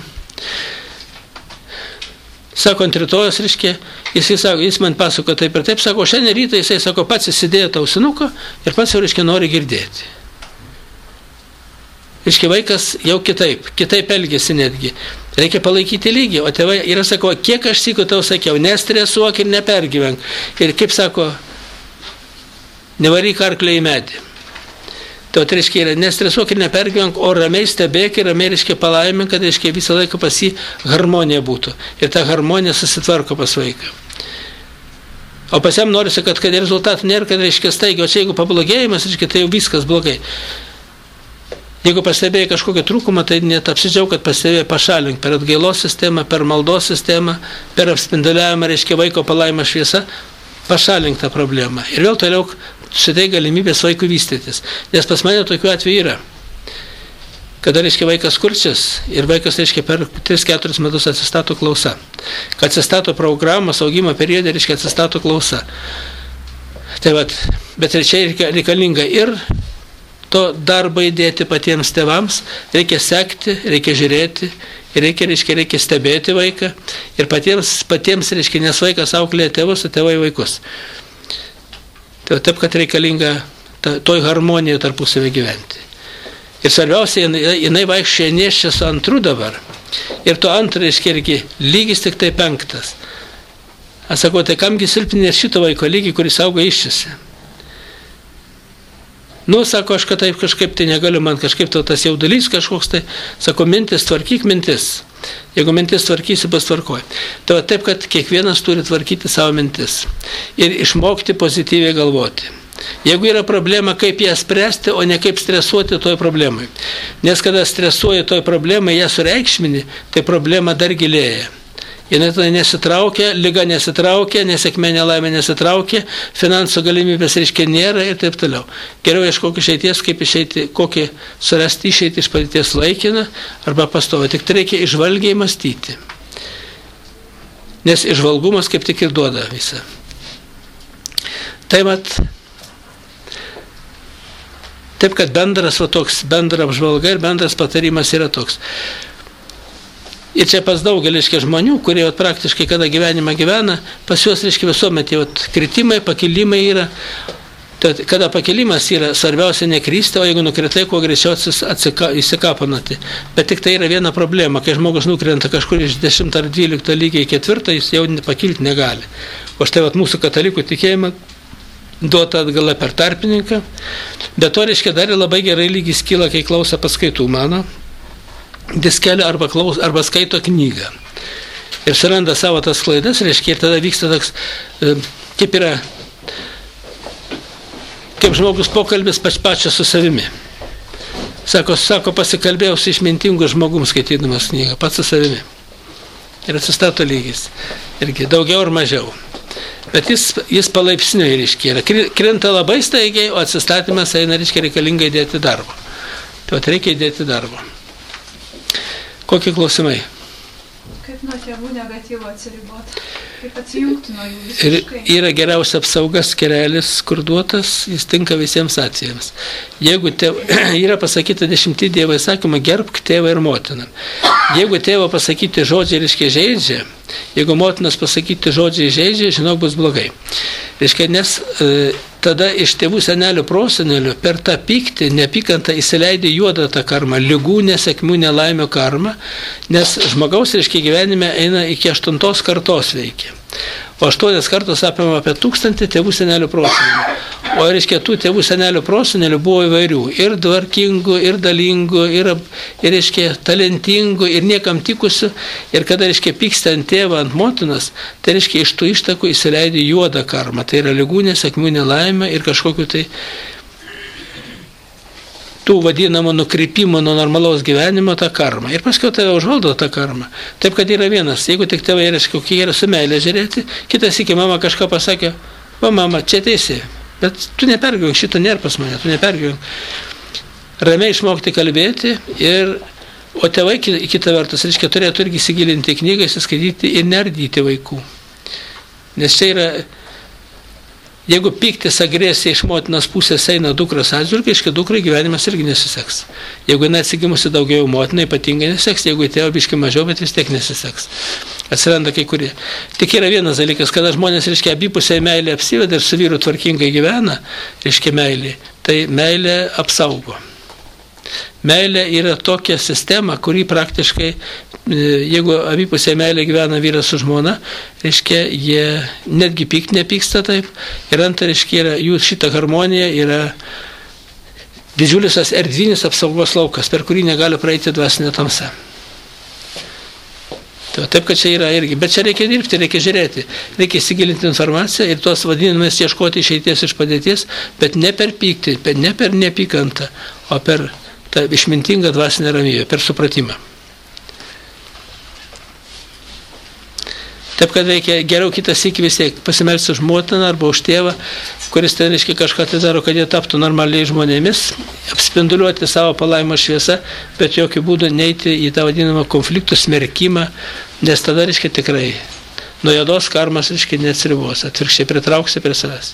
Sako, ant rytojos, reiškia, jis, sako, jis man pasako taip ir taip, sako, šiandien rytą jisai, sako, pats įsidėjo tą ausinuką ir pats jau, reiškia, nori girdėti. Reiškia, vaikas jau kitaip, kitaip elgėsi netgi. Reikia palaikyti lygį, o tėvai yra, sako, kiek aš sykiu tau sakiau, nestresuok ir nepergyvenk. Ir kaip sako, nevaryk arklio į medį. Tai, reiškia, yra, nestresuok ir nepergyvenk, o ramiai stebėk ir ramiai, reiškia, palaimink, kad, reiškia, visą laiką pas jį harmonija būtų. Ir ta harmonija susitvarko pas vaiką. O pas jam norisi, kad, kad rezultatų nėra, kad, reiškia, staigia, o čia jeigu pablogėjimas, reiškia, tai jau viskas blogai. Jeigu pastebėjai kažkokią trūkumą, tai net apsidžiaug, kad pastebėjai pašalink per atgailos sistemą, per maldos sistemą, per apspinduliavimą, reiškia vaiko palaimą šviesa, pašalink tą problemą. Ir vėl toliau šitai galimybės vaikui vystytis. Nes pas mane tokių atvejų yra. Kada, reiškia, vaikas kurčias ir vaikas, reiškia, per tris keturis metus atsistato klausa. Kad atsistato programos augimo periode, reiškia, atsistato klausa. Tai vat, bet ir čia reikalinga ir to darbą įdėti patiems tėvams, reikia sekti, reikia žiūrėti, reikia, reiškia, reikia stebėti vaiką ir patiems, patiems reiškia, nes vaikas auklėja tėvus, o tėvai vaikus. Tai taip, kad reikalinga ta, toj harmonijoje tarpusavį gyventi. Ir svarbiausia, jinai, jinai vaikščia neščia su antru dabar. Ir to antru, reiškia, irgi lygis tik tai penktas. Aš sakau, tai kamgi silpninės šito vaiko lygį, kuris auga iščiasi. Nu, sako, aš kad taip kažkaip tai negaliu, man kažkaip to tas jaudulys kažkoks tai, sako, mintis, tvarkyk mintis. Jeigu mintis tvarkysi, bus tvarkoj. Tai va, taip, kad kiekvienas turi tvarkyti savo mintis. Ir išmokti pozityviai galvoti. Jeigu yra problema, kaip ją spręsti, o ne kaip stresuoti toj problemai. Nes kada stresuoji toj problemai, ją sureikšmini, tai problema dar gilėja. Jinai tada nesitraukia, lyga nesitraukia, nesėkmė nelaimė nesitraukia, finansų galimybės, reiškia, nėra ir taip toliau. Geriau ieškok išeities, kaip išeiti, kokį surasti išeiti iš padėties laikiną arba pastovą. Tik tai reikia išvalgiai mąstyti. Nes išvalgumas kaip tik ir duoda visą. Tai mat, taip, kad bendras, va, toks bendra apžvalga ir bendras patarimas yra toks. Ir čia pas daugelį, reiškia, žmonių, kurie va, praktiškai kada gyvenimą gyvena, pas juos, reiškia, visuomet va, kritimai, pakilimai yra. Tad, kada pakilimas yra, svarbiausia nekristi, o jeigu nukritai, kuo greičiau įsikapanoti. Bet tik tai yra viena problema, kai žmogus nukrenta kažkur iš dešimto ar dvylikto lygio į ketvirtą, jis jau pakilti negali. O štai va, mūsų katalikų tikėjimą duota atgala per tarpininką, bet to, reiškia, dar labai gerai lygis kyla, kai klauso paskaitų mano, diskelio arba, klaus, arba skaito knygą. Ir suranda savo tas klaidas, reiškia, ir tada vyksta toks, kaip yra, kaip žmogus pokalbis pač pačia su savimi. Sako, sako pasikalbėjau su išmintingu žmogum skaitydamas knygą, pats su savimi. Ir atsistato lygis. Irgi daugiau ar mažiau. Bet jis, jis palaipsniui, reiškia, krenta labai staigiai, o atsistatymas eina, reiškia, reikalinga įdėti darbo. Tai vat reikia įdėti darbo. Kokie klausimai? Kaip nuo tėvų negatyvo atsiriboti? Kaip atsijungti nuo jų visiškai? Ir yra geriausia apsaugas skerelis, kur duotas, jis tinka visiems atvejams. Jeigu tėv... yra pasakyti dešimti Dievo įsakymą, gerbk tėvą ir motiną. Jeigu tėvo pasakyti žodžiai, reiškia, žaidžia, jeigu motinas pasakyti žodžiai žaidžia, žinok, bus blogai. Reiškia, nes e, tada iš tėvų senelių prosenelių per tą pyktį, neapykantą įsileidė juodą tą karmą, ligų, nesėkmių, nelaimio karmą, nes žmogaus, reiškia, gyvenime eina iki aštuntos kartos veikia. O aštuonias kartos apima apie tūkstantį tėvų senelių prosenelių. O, reiškia, tų tėvų senelių prosenelių buvo įvairių. Ir dvarkingų, ir dalingų, ir, ir reiškia, talentingų, ir niekam tikusių. Ir kada, reiškia, pyksta ant tėvą, ant motinas, tai, reiškia, iš tų ištakų įsileidė juodą karmą. Tai yra ligų, nesėkmių, nelaimė ir kažkokiu tai tų vadinamų nukrypimų nuo normalaus gyvenimo tą karmą. Ir paskui tave užvaldo tą karmą. Taip, kad yra vienas. Jeigu tik tėvai yra, kokie yra su meilė žiūrėti, kitas iki mama kažką pasakė, va mama, čia teisė. Bet tu nepergyvenk, šito nėra pas mane, tu nepergyvenk. Ramiai išmokti kalbėti ir, o tėvai kitą vertus, reiškia, turėtų irgi įsigilinti į knygą, įsiskaityti ir neardyti vaikų. Nes čia yra, jeigu piktis agresija iš motinos pusės eina dukros atžvilgiu, reiškia, dukrai gyvenimas irgi nesiseks. Jeigu jinai atsigimusi daugiau motinai, ypatingai nesiseks, jeigu tėvo biški mažiau, bet vis tiek nesiseks. Atsiranda kai kurie. Tik yra vienas dalykas, kada žmonės, reiškia, abipusiai meilė apsiveda ir su vyru tvarkingai gyvena, reiškia, meilė, tai meilė apsaugo. Meilė yra tokia sistema, kuri praktiškai, jeigu abipusiai meilė gyvena vyras su žmona, reiškia, jie netgi pykt nepyksta taip, ir antra, reiškia, yra, jų šita harmonija yra didžiulis erdvinis apsaugos laukas, per kurį negali praeiti dvasinė tamsa. Taip, kad čia yra irgi, bet čia reikia dirbti, reikia žiūrėti, reikia įsigilinti informaciją ir tuos vadinamės ieškoti išeities iš padėties, bet ne per pyktį, bet ne per nepykantą, o per ta išmintinga dvasinė ramybė, per supratimą. Taip, kad reikia geriau kitas iki vis tiek pasimelsti už motiną arba už tėvą, kuris ten reiškia kažką tai daro, kad jie taptų normaliai žmonėmis, apspinduliuoti savo palaimą šviesą, bet jokių būdų neiti į tą vadinamą konfliktų smerkimą, nes tada reiškia tikrai nuo juodos karmas reiškia neatsiribos, atvirkščiai pritrauksi prie savęs.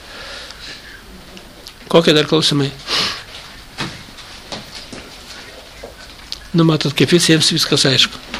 Kokie dar klausimai? Nu, matot, kaip visiems viskas aišku.